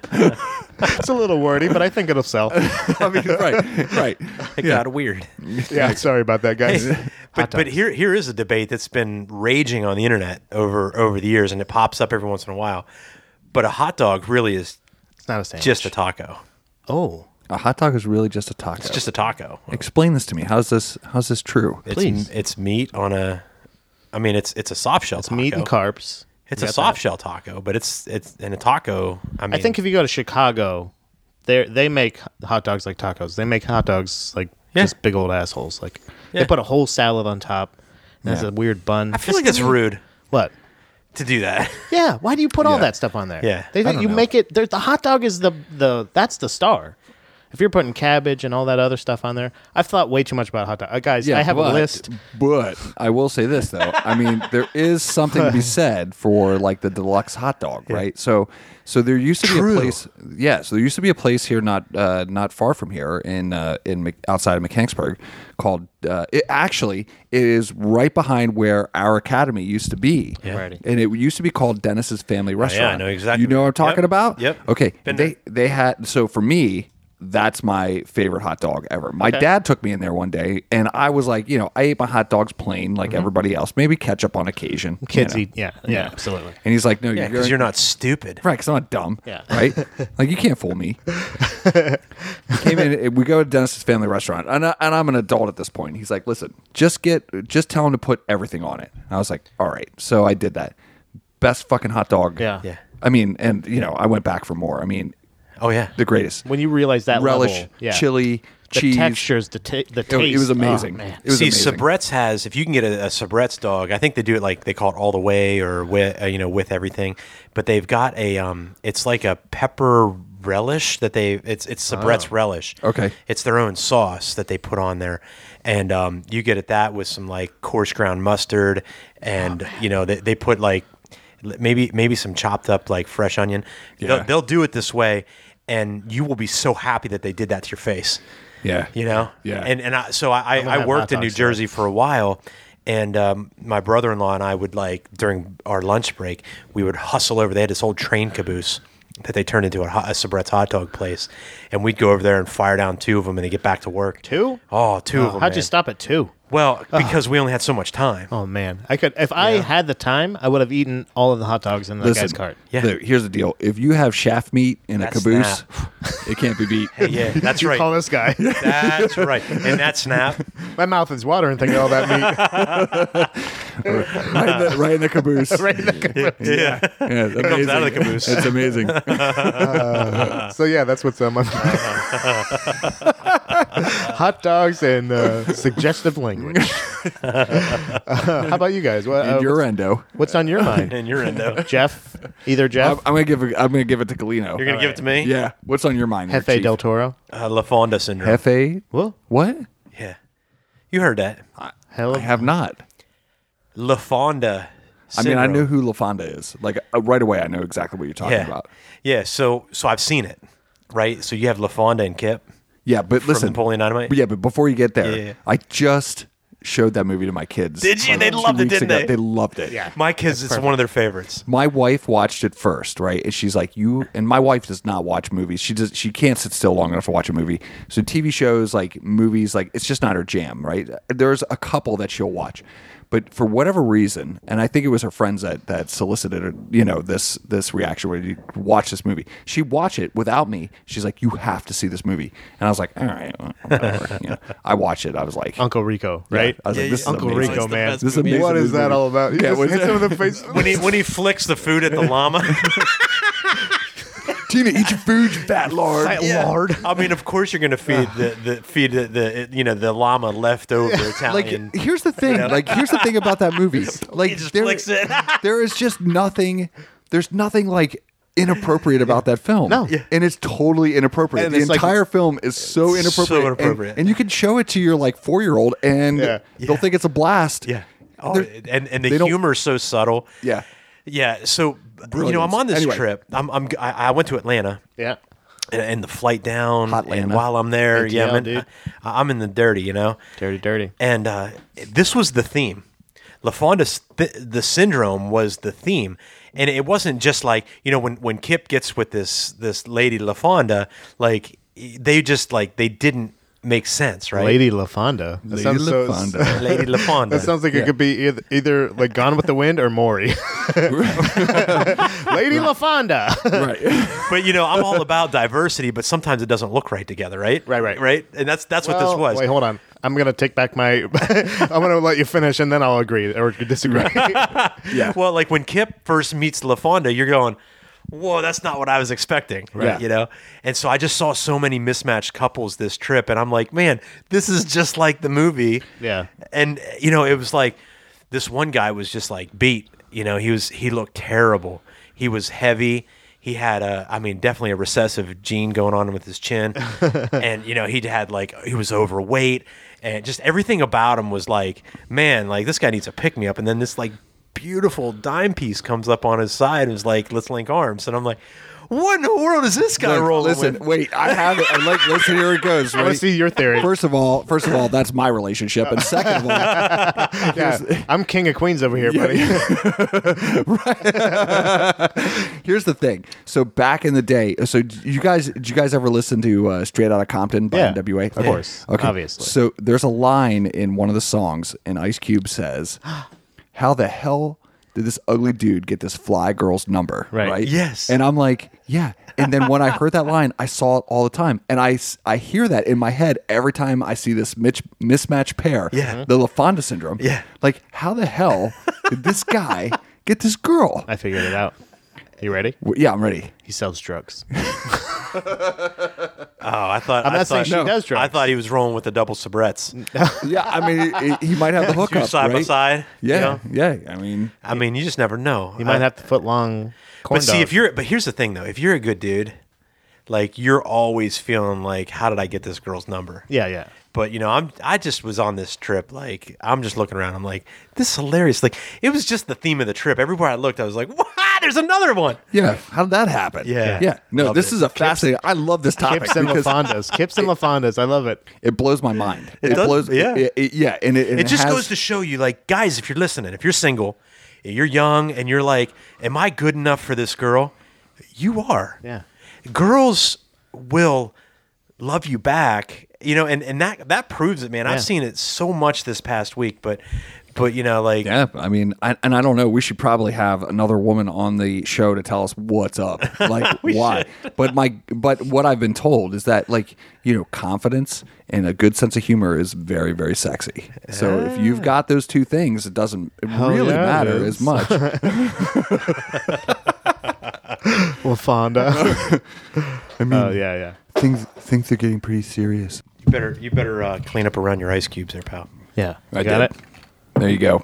It's a little wordy, but I think it'll sell. I mean, right, right. It Yeah. got weird. Yeah, sorry about that, guys. But but here here is a debate that's been raging on the internet over over the years, and it pops up every once in a while. But a hot dog really is It's not a sandwich. just a taco. Oh, A hot dog is really just a taco. It's just a taco. Explain this to me. How's this? How's this true? It's Please. it's meat on a. I mean, it's it's a soft shell. it's taco. meat and carbs. It's You a got soft that. shell taco, but it's it's in a taco. I mean, I think if you go to Chicago, they they make hot dogs like tacos. They make hot dogs like Yeah. just big old assholes. Like Yeah. they put a whole salad on top. And There's Yeah. a weird bun. I feel like that's rude What? to do that. Yeah. Why do you put all Yeah. that stuff on there? Yeah. They I think don't you know. make it. there- The hot dog is the the that's the star. If you're putting cabbage and all that other stuff on there, I've thought way too much about hot dog. Uh, guys, I have but, a list. But I will say this though. I mean, there is something to be said for like the deluxe hot dog, right? So, so there used to be True. a place. Yeah, so there used to be a place here, not uh, not far from here, in uh, in Mc- outside of Mechanicsburg, called. Uh, it actually it is right behind where our academy used to be. Yeah. Righty. And it used to be called Dennis's Family Restaurant. I know exactly. You know what I'm talking Yep. about? Yep. Okay. Been they they had so for me. That's my favorite hot dog ever. My Okay. dad took me in there one day, and I was like, you know, I ate my hot dogs plain like everybody else, maybe ketchup on occasion. you Kids know. eat. Yeah, yeah, absolutely. And he's like, no, Yeah, you're, because you're not stupid. right. Because I'm not dumb. Yeah. Right. Like you can't fool me. He came in. We go to Dennis's Family Restaurant, and, I, and I'm an adult at this point. He's like, listen, just get, just tell him to put everything on it. And I was like, all right. So I did that. Best fucking hot dog. Yeah. Yeah. I mean, and you know, I went back for more. I mean, Oh yeah. The greatest. When you realize that Relish, level, yeah. chili, the cheese. textures, the ta- the It, taste. it was amazing. Oh, man. It was See, amazing. Sabret's has, if you can get a, a Sabret's dog, I think they do it like they call it all the way or with, uh, you know, with everything. But they've got a, um, it's like a pepper relish that they, it's it's Sabret's Oh. relish. Okay. It's their own sauce that they put on there, and um, you get it that with some like coarse ground mustard, and you know they they put like maybe maybe some chopped up like fresh onion. Yeah. They'll, they'll do it this way, and you will be so happy that they did that to your face. Yeah. You know? Yeah. And and I, so I, gonna I, I have worked hot in New dogs Jersey for a while, and um, my brother-in-law and I would like during our lunch break, we would hustle over. They had this old train caboose that they turned into a, hot- a Sabret's hot dog place, and we'd go over there and fire down two of them, and they get back to work. Two? Oh, two of them. How'd you man. stop at two? Well, because we only had so much time. Oh man, I could if I had the time, I would have eaten all of the hot dogs in that Listen, guy's cart. Yeah. the- here's the deal. If you have shaft meat in a That's caboose, it can't be beat. Yeah, that's you right. call this guy. That's right. And that snap. My mouth is watering thinking of all that meat. right, in the, right in the caboose. right in the caboose. Yeah. Yeah, It comes out of the amazing. caboose. It's amazing. So yeah, that's what's on my hot dogs and uh, suggestive language. Uh, how about you guys? What, uh, Innuendo. what's on your mind, And you're in though. Jeff? Either I'm, Jeff, I'm gonna give. it- I'm gonna give it to Galino. You're going to give it to me? Yeah. What's on your mind, there, Jefe Chief? del Toro. Uh, La Fonda syndrome. Hefe. Well, What? Yeah. You heard that. hell, I have not. La Fonda I mean, I syndrome. know who LaFonda is. Like uh, right away, I know exactly what you're talking Yeah. about. Yeah, so so I've seen it, right? So you have La Fonda and Kip Yeah, but from listen. Napoleon Dynamite. But yeah, but before you get there, Yeah. I just showed that movie to my kids. Did you? like, They two loved it, weeks didn't ago. they? They loved it. Yeah. My kids, it's one of their favorites. My wife watched it first, right? And she's like, "You." And my wife does not watch movies. She does. She can't sit still long enough to watch a movie. So T V shows, like movies, like it's just not her jam, right? There's a couple that she'll watch, but for whatever reason, and I think it was her friends that that solicited, you know, this this reaction where you watch this movie. She watched it without me. She's like, "You have to see this movie," and I was like, "All right, well, whatever." You know, I watched it. I was like, Uncle Rico, right? I was Yeah, like, "This yeah. is Uncle amazing. Rico, It's the man. best This is movie. amazing. What is that movie. all about? He Yeah, just what's hits that? him in the face. When he when he flicks the food at the llama. Tina, eat your food, you fat lord." Fat lard. I mean, of course you're going to feed the, the feed the, the you know the llama leftover Italian. Like, here's the thing. Like, here's the thing about that movie. Like, He just there, flicks it. there is just nothing. There's nothing like inappropriate about that film. No. Yeah. And it's totally inappropriate. And the it's like- entire film is so inappropriate. And- inappropriate. And, you can show it to your like four year old, and Yeah. they'll Yeah. think it's a blast. yeah. Oh, They're- and and they the don't- humor is so subtle. Yeah. Yeah. So you know, Brilliance. I'm on this Anyway. trip. I'm, I'm I, I went to Atlanta. Yeah. And, and the flight down, Hotlanta. and while I'm there, A T yeah, L, I'm in, dude. I, I'm in the dirty, you know. Dirty, dirty. And uh, this was the theme. La Fonda's th- the syndrome was the theme, and it wasn't just like you know when when Kip gets with this this lady La Fonda, like they just like they didn't make sense, right? Lady LaFonda. That Lady sounds so- LaFonda. Lady La Fonda. That sounds like it could be either, either like Gone with the Wind or Maury. Lady LaFonda. Right. But you know, I'm all about diversity, but sometimes it doesn't look right together, right? Right, right. right. And that's that's what Well, this was. Wait, hold on. I'm gonna take back my. I'm gonna let you finish, and then I'll agree or disagree. Yeah. Well, like when Kip first meets La Fonda, you're going, whoa, that's not what I was expecting. Right. Yeah. You know? And so I just saw so many mismatched couples this trip, and I'm like, man, this is just like the movie. Yeah. And, you know, it was like this one guy was just like beat. You know, he was, he looked terrible. He was heavy. He had a, I mean, definitely a recessive gene going on with his chin. And, you know, he had like, he was overweight. And just everything about him was like, man, like this guy needs a pick me up. And then this like beautiful dime piece comes up on his side and is like, let's link arms. And I'm like, what in the world is this guy Look, rolling listen, with? wait, I have it. I like, listen, here it goes. I want Ready? to see your theory. First of all, first of all, that's my relationship, and second of all, Yeah, I'm king of queens over here, buddy. here's the thing. So back in the day, so did you guys, did you guys ever listen to uh, Straight Outta Compton by Yeah, N W A? of course, obviously. So there's a line in one of the songs, and Ice Cube says, "How the hell did this ugly dude get this fly girl's number?" Right. Yes. And I'm like, yeah. And then when I heard that line, I saw it all the time, and I, s- I hear that in my head every time I see this mitch, mismatched pair. Yeah. The LaFonda syndrome. Yeah. Like, how the hell did this guy get this girl? I figured it out. You ready? W- Yeah, I'm ready. He sells drugs. Oh, I thought. I'm I not saying thought, she No. does drugs. I thought he was rolling with the double sabrettes, Yeah, I mean, he, he might have the two hookup, side by right? side. you Yeah, know? yeah. I mean, I mean, you just never know. You might I- have the foot long corn But see, dog. if you're, but here's the thing though: if you're a good dude, like you're always feeling like, how did I get this girl's number? yeah, yeah. But you know, I'm I just was on this trip. Like I'm just looking around. I'm like, this is hilarious. Like it was just the theme of the trip. Everywhere I looked, I was like, wow, there's another one. yeah. How did that happen? Yeah. yeah. No, Love this it. is a fascinating. I love this topic Kips and because LaFondas. Kips and LaFondas. I love it. it blows my mind. It, does? blows. Yeah. it- it- yeah, and it, and It just has- goes to show you, like, guys, if you're listening, if you're single, you're young, and you're like, am I good enough for this girl? You are. Yeah. Girls will love you back, you know, and, and that that proves it, man. Yeah. I've seen it so much this past week, but but you know, like Yeah, I mean, I, and I don't know. We should probably have another woman on the show to tell us what's up, like why. But my, but what I've been told is that, like, you know, confidence and a good sense of humor is very, very sexy. So if you've got those two things, it doesn't really yeah, it matter is. as much. LaFonda. I mean, Oh, yeah, yeah. things things are getting pretty serious. you better you better uh, clean up around your ice cubes there, pal. Yeah. I I got did. it. There you go.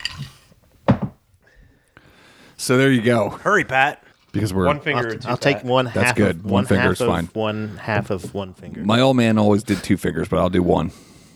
So there you go. Hurry, Pat. Because we're One finger. or I'll, two, I'll take Pat. one That's half. good. Of, One one finger's half of fine. One half of one finger. my old man always did two fingers, but I'll do one.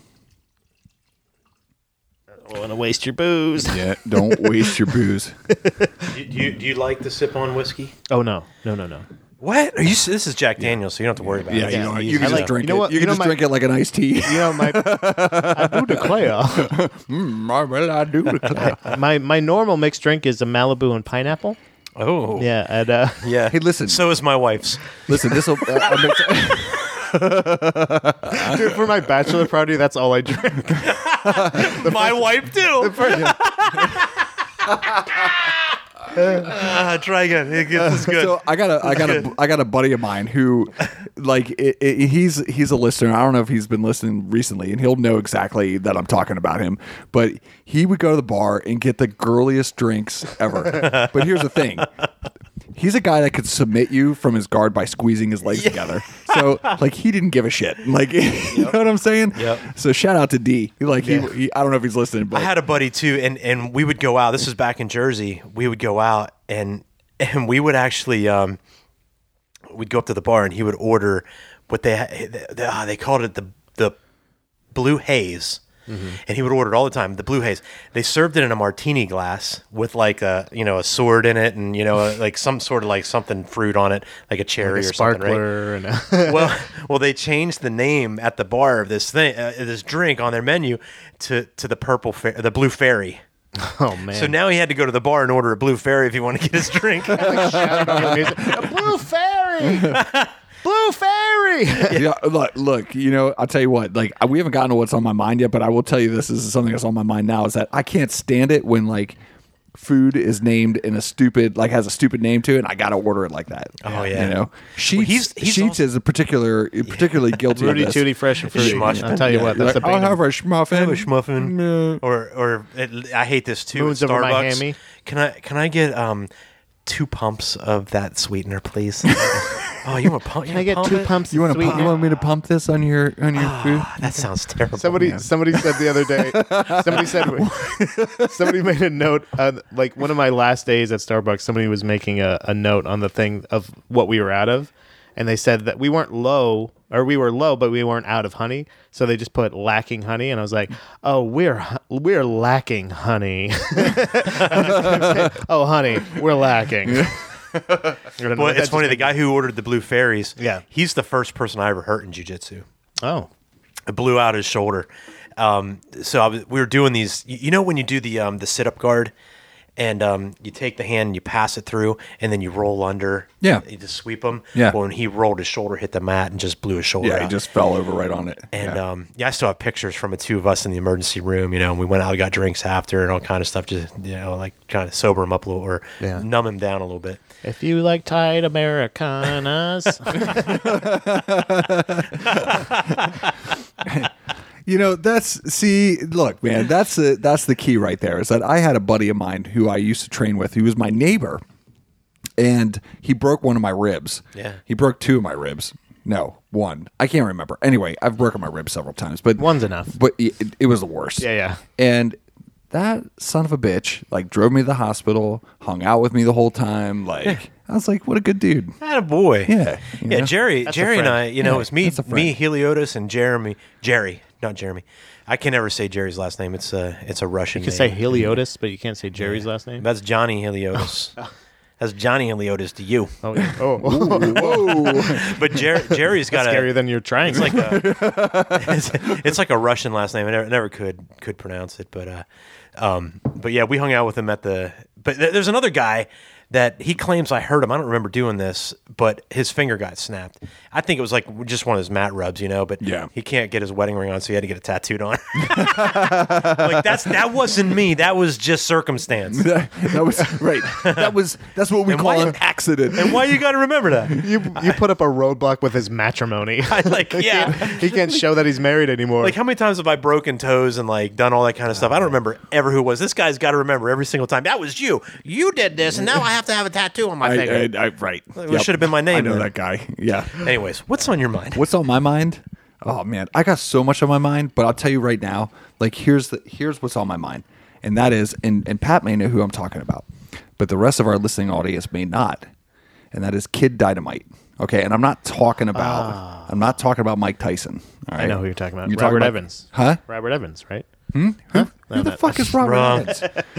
I don't want to waste your booze. Yeah, don't waste your booze. Do, do you do you like to sip on whiskey? Oh no, no, no, no. What? Are you? This is Jack Daniels, so you don't have to worry about Yeah, it. you, Yeah, know, easy. you can I just like- drink you know it. what- You you can know just my- drink it like an iced tea. You know my, I do declare. Mm, well, I do declare. my my normal mixed drink is a Malibu and pineapple. Oh, Yeah, and uh, yeah. Hey, listen. So is my wife's. Listen, this will. Uh, I'll make- dude, for my bachelor party, that's all I drink. My wife too. Uh, try again. It gets- This is good. so I got a, I got a, I got a buddy of mine who, like, it, it, he's he's a listener. I don't know if he's been listening recently, and he'll know exactly that I'm talking about him. But he would go to the bar and get the girliest drinks ever. But here's the thing. He's a guy that could submit you from his guard by squeezing his legs together. So, like, he didn't give a shit. Like, you know what I'm saying? Yep. So, shout out to D. Like, Yeah. he, he, I don't know if he's listening, but I had a buddy too, and, and we would go out. This was back in Jersey. We would go out, and and we would actually um, we'd go up to the bar, and he would order what they they, they, uh, they called it the the blue haze. And he would order it all the time. The blue haze. They served it in a martini glass with like a you know a sword in it, and you know a, like some sort of like something fruit on it, like a cherry a or something. Right? sparkler and a well, well, they changed the name at the bar of this thing, uh, this drink on their menu to to the purple, fa- the blue fairy. oh man. So now he had to go to the bar and order a blue fairy if he wanted to get his drink. a blue fairy, blue fairy. yeah, look, look, you know, I'll tell you what, like, we haven't gotten to what's on my mind yet, but I will tell you this, this is something that's on my mind now, is that I can't stand it when, like, food is named in a stupid, like, has a stupid name to it, and I gotta order it like that. Oh, yeah. You know? Sheets, he's- he's Sheets also- is a particular, particularly guilty Rudy of this. Tooty, fresh and fruity. Schmush. I'll tell you what, that's Like, the I'll bane have of a schmuffin. Schmuffin. Or or it, I hate this too. Moons at over Starbucks. Miami. Can I can I get um two pumps of that sweetener, please? Oh, you want a pump? Can I get two pumps? You want to? sweetener? You want me to pump this on your on your food? That sounds terrible. Somebody, somebody said the other day. Somebody said, somebody made a note. Uh, like one of my last days at Starbucks, somebody was making a, a note on the thing of what we were out of, and they said that we weren't low, or we were low, but we weren't out of honey. So they just put lacking honey, and I was like, "Oh, we're hu- we're lacking honey." Oh, honey, we're lacking. Well, it's funny. The guy who ordered the blue fairies, Yeah. he's the first person I ever hurt in jiu-jitsu. Oh, It blew out his shoulder. Um, so I was, we were doing these. You you know when you do the um, the sit-up guard, and um, you take the hand and you pass it through, and then you roll under. Yeah. You just sweep him. Yeah. Well, when he rolled, his shoulder hit the mat and just blew his shoulder Yeah, out. he just fell over right on it. And yeah. um, yeah, I still have pictures from the two of us in the emergency room. You know, and we went out, and got drinks after, and all kind of stuff. Just you know, like kind of sober him up a little, or Yeah. numb him down a little bit. if you like tight Americanas, You know, that's see, look, man, that's the that's the key right there. Is that I had a buddy of mine who I used to train with, who was my neighbor, and he broke one of my ribs. Yeah. He broke two of my ribs. No, one. I can't remember. Anyway, I've broken my ribs several times, but One's enough. But it, it was the worst. Yeah, yeah. And that son of a bitch like drove me to the hospital, hung out with me the whole time. Like I was like, what a good dude. Had a boy. Yeah, you Yeah, know? Jerry, That's a Jerry and friend. I, you know, Yeah, it was me, that's a friend. me, Heliotis, and Jeremy. Jerry, not Jeremy. I can never say Jerry's last name. It's a, it's a Russian You can name. say Heliotis, but you can't say Jerry's last name. That's Johnny Heliotis. That's Johnny Heliotis to you. Oh, yeah. oh. Whoa. But Jer- Jerry's got scarier a. than you're trying. It's like a. it's, it's like a Russian last name. I never, never could could pronounce it, but uh, um, but yeah, we hung out with him at the. But th- there's another guy that he claims I heard him. I don't remember doing this, but his finger got snapped. I think it was like just one of his mat rubs, you know. But Yeah. he can't get his wedding ring on, so he had to get it tattooed on. Like that's that wasn't me. That was just circumstance. that, that was right. That was that's what we And call why- an accident. And why you got to remember that? you you put up a roadblock with his matrimony. I like yeah. He can't show that he's married anymore. Like, how many times have I broken toes and, like, done all that kind of stuff? I don't remember ever who it was. This guy's got to remember every single time. That was you. You did this, and now I have to have a tattoo on my I, finger. I, I, right. It should have been my name I know then. that guy. Yeah. Anyways, what's on your mind? What's on my mind? Oh man, I got so much on my mind, but I'll tell you right now, like here's the here's what's on my mind. And that is and, and Pat may know who I'm talking about, but the rest of our listening audience may not. And that is Kid Dynamite. Okay, and I'm not talking about I'm not talking about Mike Tyson. All right? I know who you're talking about. You're Robert talking about- Evans. Huh? Robert Evans, right? Who, No, who the that- fuck is Robert Wrong. Evans?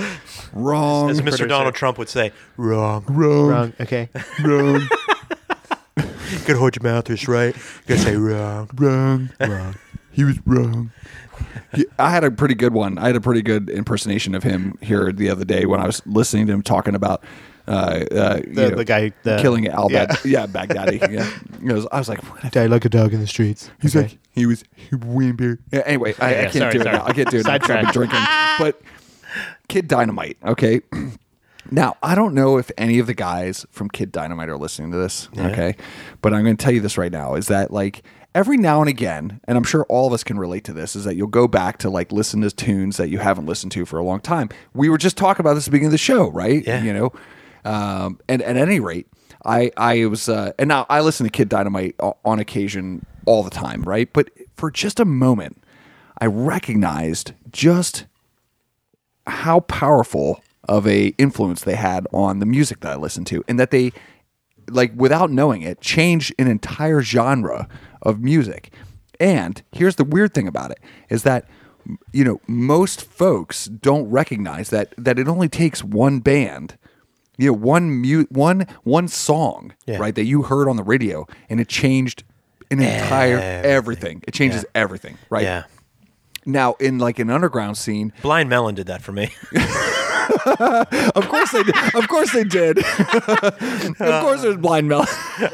Wrong. As Mister producer. Donald Trump would say, wrong. Wrong. Wrong. Okay. Wrong. You gotta hold your mouth this right. You gotta say wrong. Wrong. Wrong. He was wrong. He- I had a pretty good one. I had a pretty good impersonation of him here the other day when I was listening to him talking about uh, uh, you The- know, the guy- the- killing Al yeah. Bag- yeah, Baghdadi. Yeah, It was- I was like, what? Die like a dog in the streets. He's like, he was he was Wimber. Yeah, anyway, I, Yeah, I can't sorry, do it sorry. now. I can't do it now 'cause I've been Sidetrack. drinking. But Kid Dynamite, okay. Now, I don't know if any of the guys from Kid Dynamite are listening to this, okay? But I'm going to tell you this right now is that, like, every now and again, and I'm sure all of us can relate to this, is that you'll go back to, like, listen to tunes that you haven't listened to for a long time. We were just talking about this at the beginning of the show, right? Yeah. You know? Um, and, and at any rate, I, I was, uh, and now I listen to Kid Dynamite o- on occasion all the time, right? But for just a moment, I recognized just how powerful of a influence they had on the music that I listened to, and that they, like, without knowing it, changed an entire genre of music. And here's the weird thing about it is that, you know, most folks don't recognize that that it only takes one band, you know, one mu- one one song, Yeah. right, that you heard on the radio, and it changed an entire everything. Everything. It changes Yeah. everything, right? Yeah. Now, in like an underground scene, Blind Melon did that for me. of course they did. Of course they did. Of course there's Blind Melon.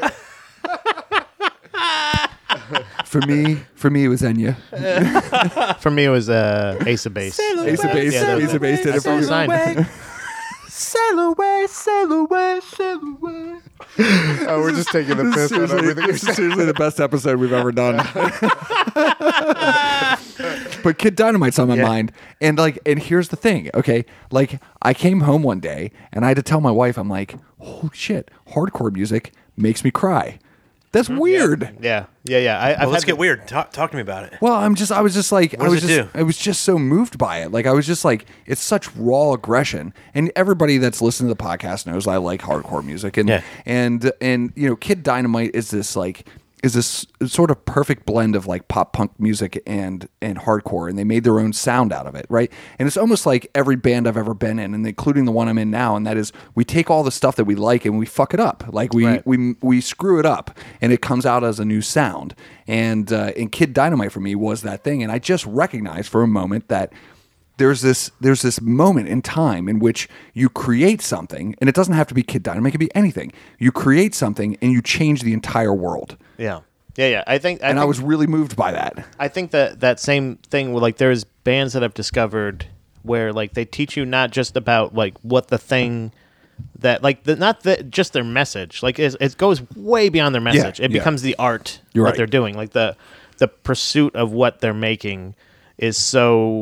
For me, for me, it was Enya. For me, it was uh, Ace of Base. Ace of Base, Yeah, those- Ace of Base did it that's for all me. signed. Sail away, sail away, sail away. Oh, we're just taking the piss on Seriously, everything. this is seriously the best episode we've ever done. But Kid Dynamite's on my Yeah. mind, and like, and here's the thing, okay? Like, I came home one day, and I had to tell my wife, I'm like, holy shit, hardcore music makes me cry. That's weird. Yeah, yeah, yeah. I, I've Well, let's had get the- weird. Talk, talk to me about it. Well, I'm just, I was just like, I does was it just, do? I was just so moved by it. Like, I was just like, it's such raw aggression, and everybody that's listened to the podcast knows I like hardcore music, and Yeah. and and you know, Kid Dynamite is this like, is this sort of perfect blend of like pop punk music and and hardcore, and they made their own sound out of it, right? And it's almost like every band I've ever been in, and including the one I'm in now, and that is we take all the stuff that we like and we fuck it up, like we Right. we we screw it up, and it comes out as a new sound. And uh, and Kid Dynamite for me was that thing, and I just recognized for a moment that there's this there's this moment in time in which you create something, and it doesn't have to be Kid Dynamite, it could be anything. You create something and you change the entire world. Yeah, yeah, yeah. I think, I And think, I was really moved by that. I think that that same thing. Where, like, there's bands that I've discovered where like they teach you not just about like what the thing that like the not the just their message. Like it, it goes way beyond their message. it yeah. becomes the art You're what right. they're doing. Like the the pursuit of what they're making is so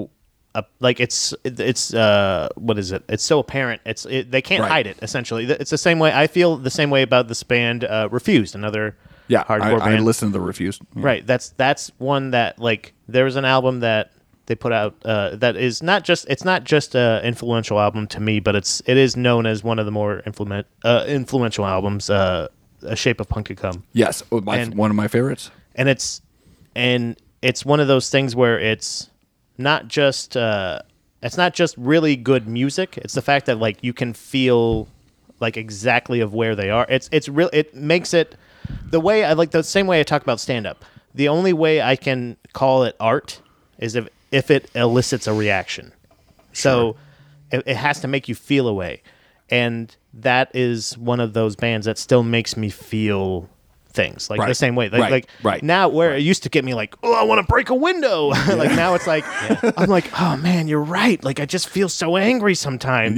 a, like it's it's uh what is it? It's so apparent. It's it, they can't Right. hide it. Essentially, it's the same way I feel the same way about this band, uh, Refused, another Yeah, hardcore I, band. I listened to the Refused. Yeah. Right. That's that's one that like there was an album that they put out uh, that is not just it's not just a influential album to me, but it's it is known as one of the more influent uh, influential albums. Uh, A Shape of Punk to Come. Yes, oh, my, And- one of my favorites. and it's and it's one of those things where it's not just uh it's not just really good music, it's the fact that like you can feel like exactly of where they are. It's it's real it makes it the way I like the same way I talk about stand up. The only way I can call it art is if if it elicits a reaction. So it, it has to make you feel a way. And that is one of those bands that still makes me feel things like the Right. same way. Like, Right. like Right. now where it used to get me like, oh, I want to break a window. Like now it's like, I'm like, oh man, you're right. Like I just feel so angry sometimes.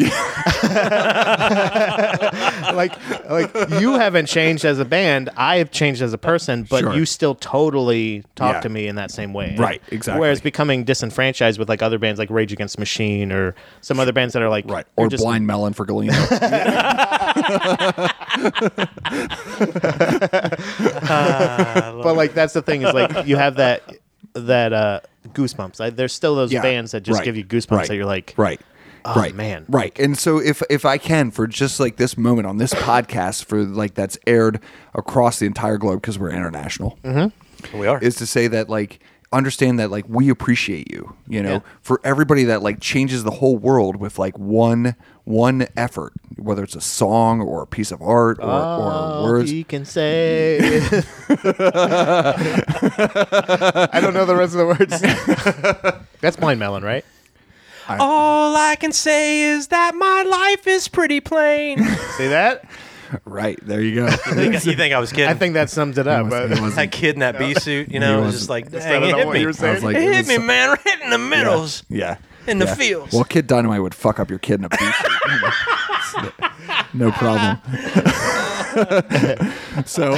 like, like you haven't changed as a band. I have changed as a person, but Sure. you still totally talk Yeah. to me in that same way. Right, exactly. Whereas becoming disenfranchised with like other bands like Rage Against the Machine or some other bands that are like, Right. you're Or just- Blind Melon for Galeno. but like that's the thing is like you have that that uh goosebumps. I, there's still those Yeah. bands that just Right. give you goosebumps Right. that you're like, Right. Oh, right. man. Right. And so if if I can for just like this moment on this podcast for like that's aired across the entire globe because we're international. We are. Is to say that like understand that like we appreciate you, you know, Yeah. for everybody that like changes the whole world with like one one effort, whether it's a song or a piece of art or, oh, or words. he can say. I don't know the rest of the words. That's Blind Melon, right? All I can say is that my life is pretty plain. See that? Right. There you go. you, think, you think I was kidding? I think that sums it up. It but was- it was- that kid in that bee suit, you know, He was just like, That's dang, not it hit what me. you were saying. I was like, it it hit was me, so- man, right in the middles. Yeah. In the Yeah. fields. Well, Kid Dynamite would fuck up your kid in a beat. No problem. So,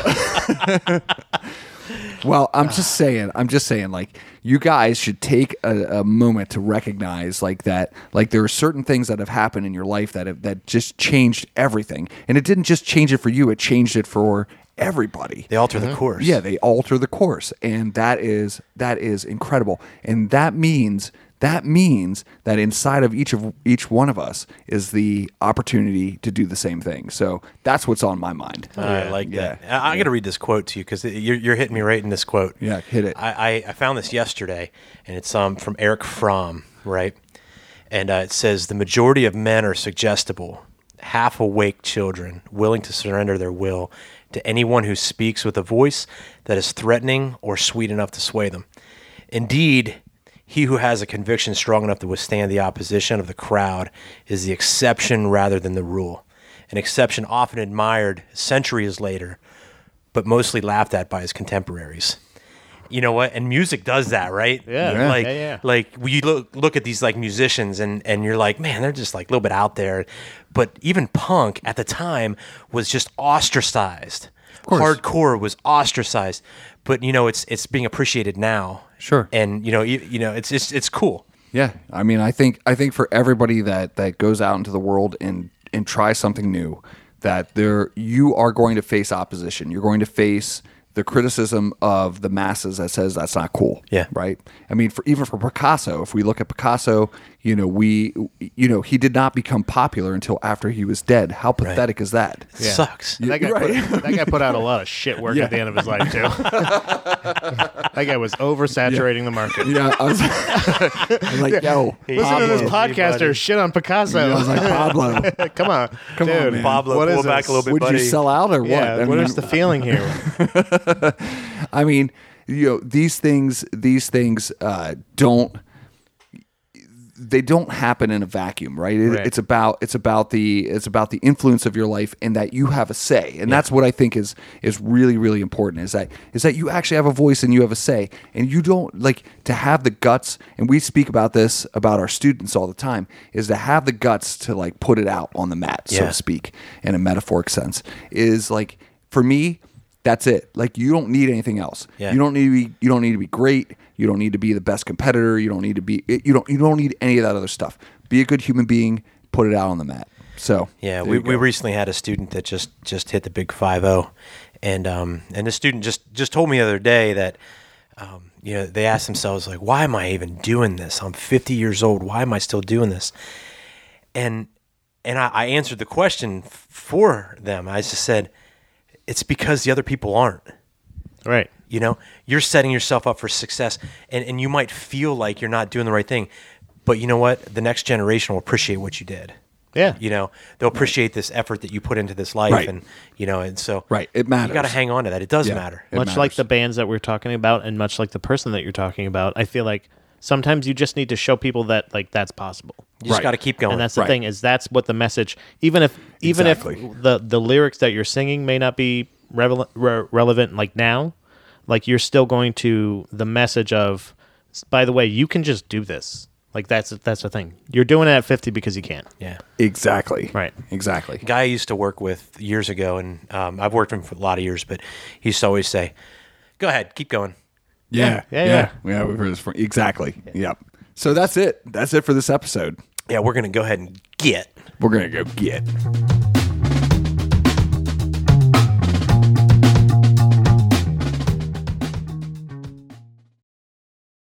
well, I'm just saying, I'm just saying, like, you guys should take a, a moment to recognize, like, that, like, there are certain things that have happened in your life that have, that just changed everything. And it didn't just change it for you, it changed it for everybody. They alter the course. Yeah, they alter the course, and that is that is incredible. And that means that means that inside of each of each one of us is the opportunity to do the same thing. So that's what's on my mind. I like Yeah. that. I, I got to read this quote to you because you're, you're hitting me right in this quote. Yeah, hit it. I, I, I found this yesterday, and it's um from Eric Fromm, right? And uh, it says, the majority of men are suggestible, half-awake children, willing to surrender their will to anyone who speaks with a voice that is threatening or sweet enough to sway them. Indeed, he who has a conviction strong enough to withstand the opposition of the crowd is the exception rather than the rule. An exception often admired centuries later, but mostly laughed at by his contemporaries. You know what? And music does that, right? Yeah. Yeah. Like, Yeah, yeah. like we look look at these like musicians, and and you're like, man, they're just like a little bit out there. But even punk at the time was just ostracized. course. Hardcore was ostracized. But you know, it's it's being appreciated now. Sure. And you know, you, you know, it's it's it's cool. Yeah, I mean, I think I think for everybody that that goes out into the world and and tries something new, that there you are going to face opposition. You're going to face the criticism of the masses that says that's not cool. Yeah. Right. I mean, for even for Picasso, if we look at Picasso, you know, we, you know, he did not become popular until after he was dead. How pathetic is that? It sucks. That guy, Right. put, that guy put out a lot of shit work Yeah. at the end of his life too. That guy was oversaturating the market. Yeah, I was, I was like, yo, Listen to this Pablo. podcaster Buddy. shit on Picasso. I was like, Pablo, Come on, Come on, dude. man. Pablo, what pull is back this? a little bit, would buddy. you sell out or what? Yeah, I what mean, is the feeling here? I mean, you know, these things, these things uh, don't, they don't happen in a vacuum, right? It, Right. It's about, it's about the, it's about the influence of your life and that you have a say, and that's what I think is is really, really important. Is that is that you actually have a voice and you have a say, and you don't like to have the guts. And we speak about this about our students all the time. Is to have the guts to like put it out on the mat, so Yeah. to speak, in a metaphoric sense. Is like for me. That's it. Like, you don't need anything else. Yeah. You don't need to be. You don't need to be great. You don't need to be the best competitor. You don't need to be. You don't. You don't need any of that other stuff. Be a good human being. Put it out on the mat. So Yeah, there we, you we go. recently had a student that just, just hit the big five zero, and um and the student just, just told me the other day that um you know they asked themselves like, why am I even doing this? I'm fifty years old. Why am I still doing this? And and I, I answered the question f- for them. I just said, it's because the other people aren't. Right. You know, you're setting yourself up for success, and, and you might feel like you're not doing the right thing, but you know what? The next generation will appreciate what you did. Yeah. You know, they'll appreciate this effort that you put into this life, Right. and you know, and so Right. It matters. You got to hang on to that. It does Yeah. matter. It much matters. like the bands that we're talking about, and much like the person that you're talking about, I feel like sometimes you just need to show people that like that's possible. You just Right. got to keep going. And that's the Right. thing is that's what the message. Even if even Exactly. if the the lyrics that you're singing may not be relevant re- relevant like now, like you're still going to the message of. By the way, you can just do this. Like that's that's the thing. You're doing it at fifty because you can. yeah. Exactly. Right. Exactly. Guy I used to work with years ago, and um, I've worked with him for a lot of years, but he used to always say, "Go ahead, keep going." Yeah. Yeah, Yeah. yeah. Yeah. We've heard this from, exactly. Yep. So that's it. That's it for this episode. Yeah, we're gonna go ahead and get. We're gonna go get.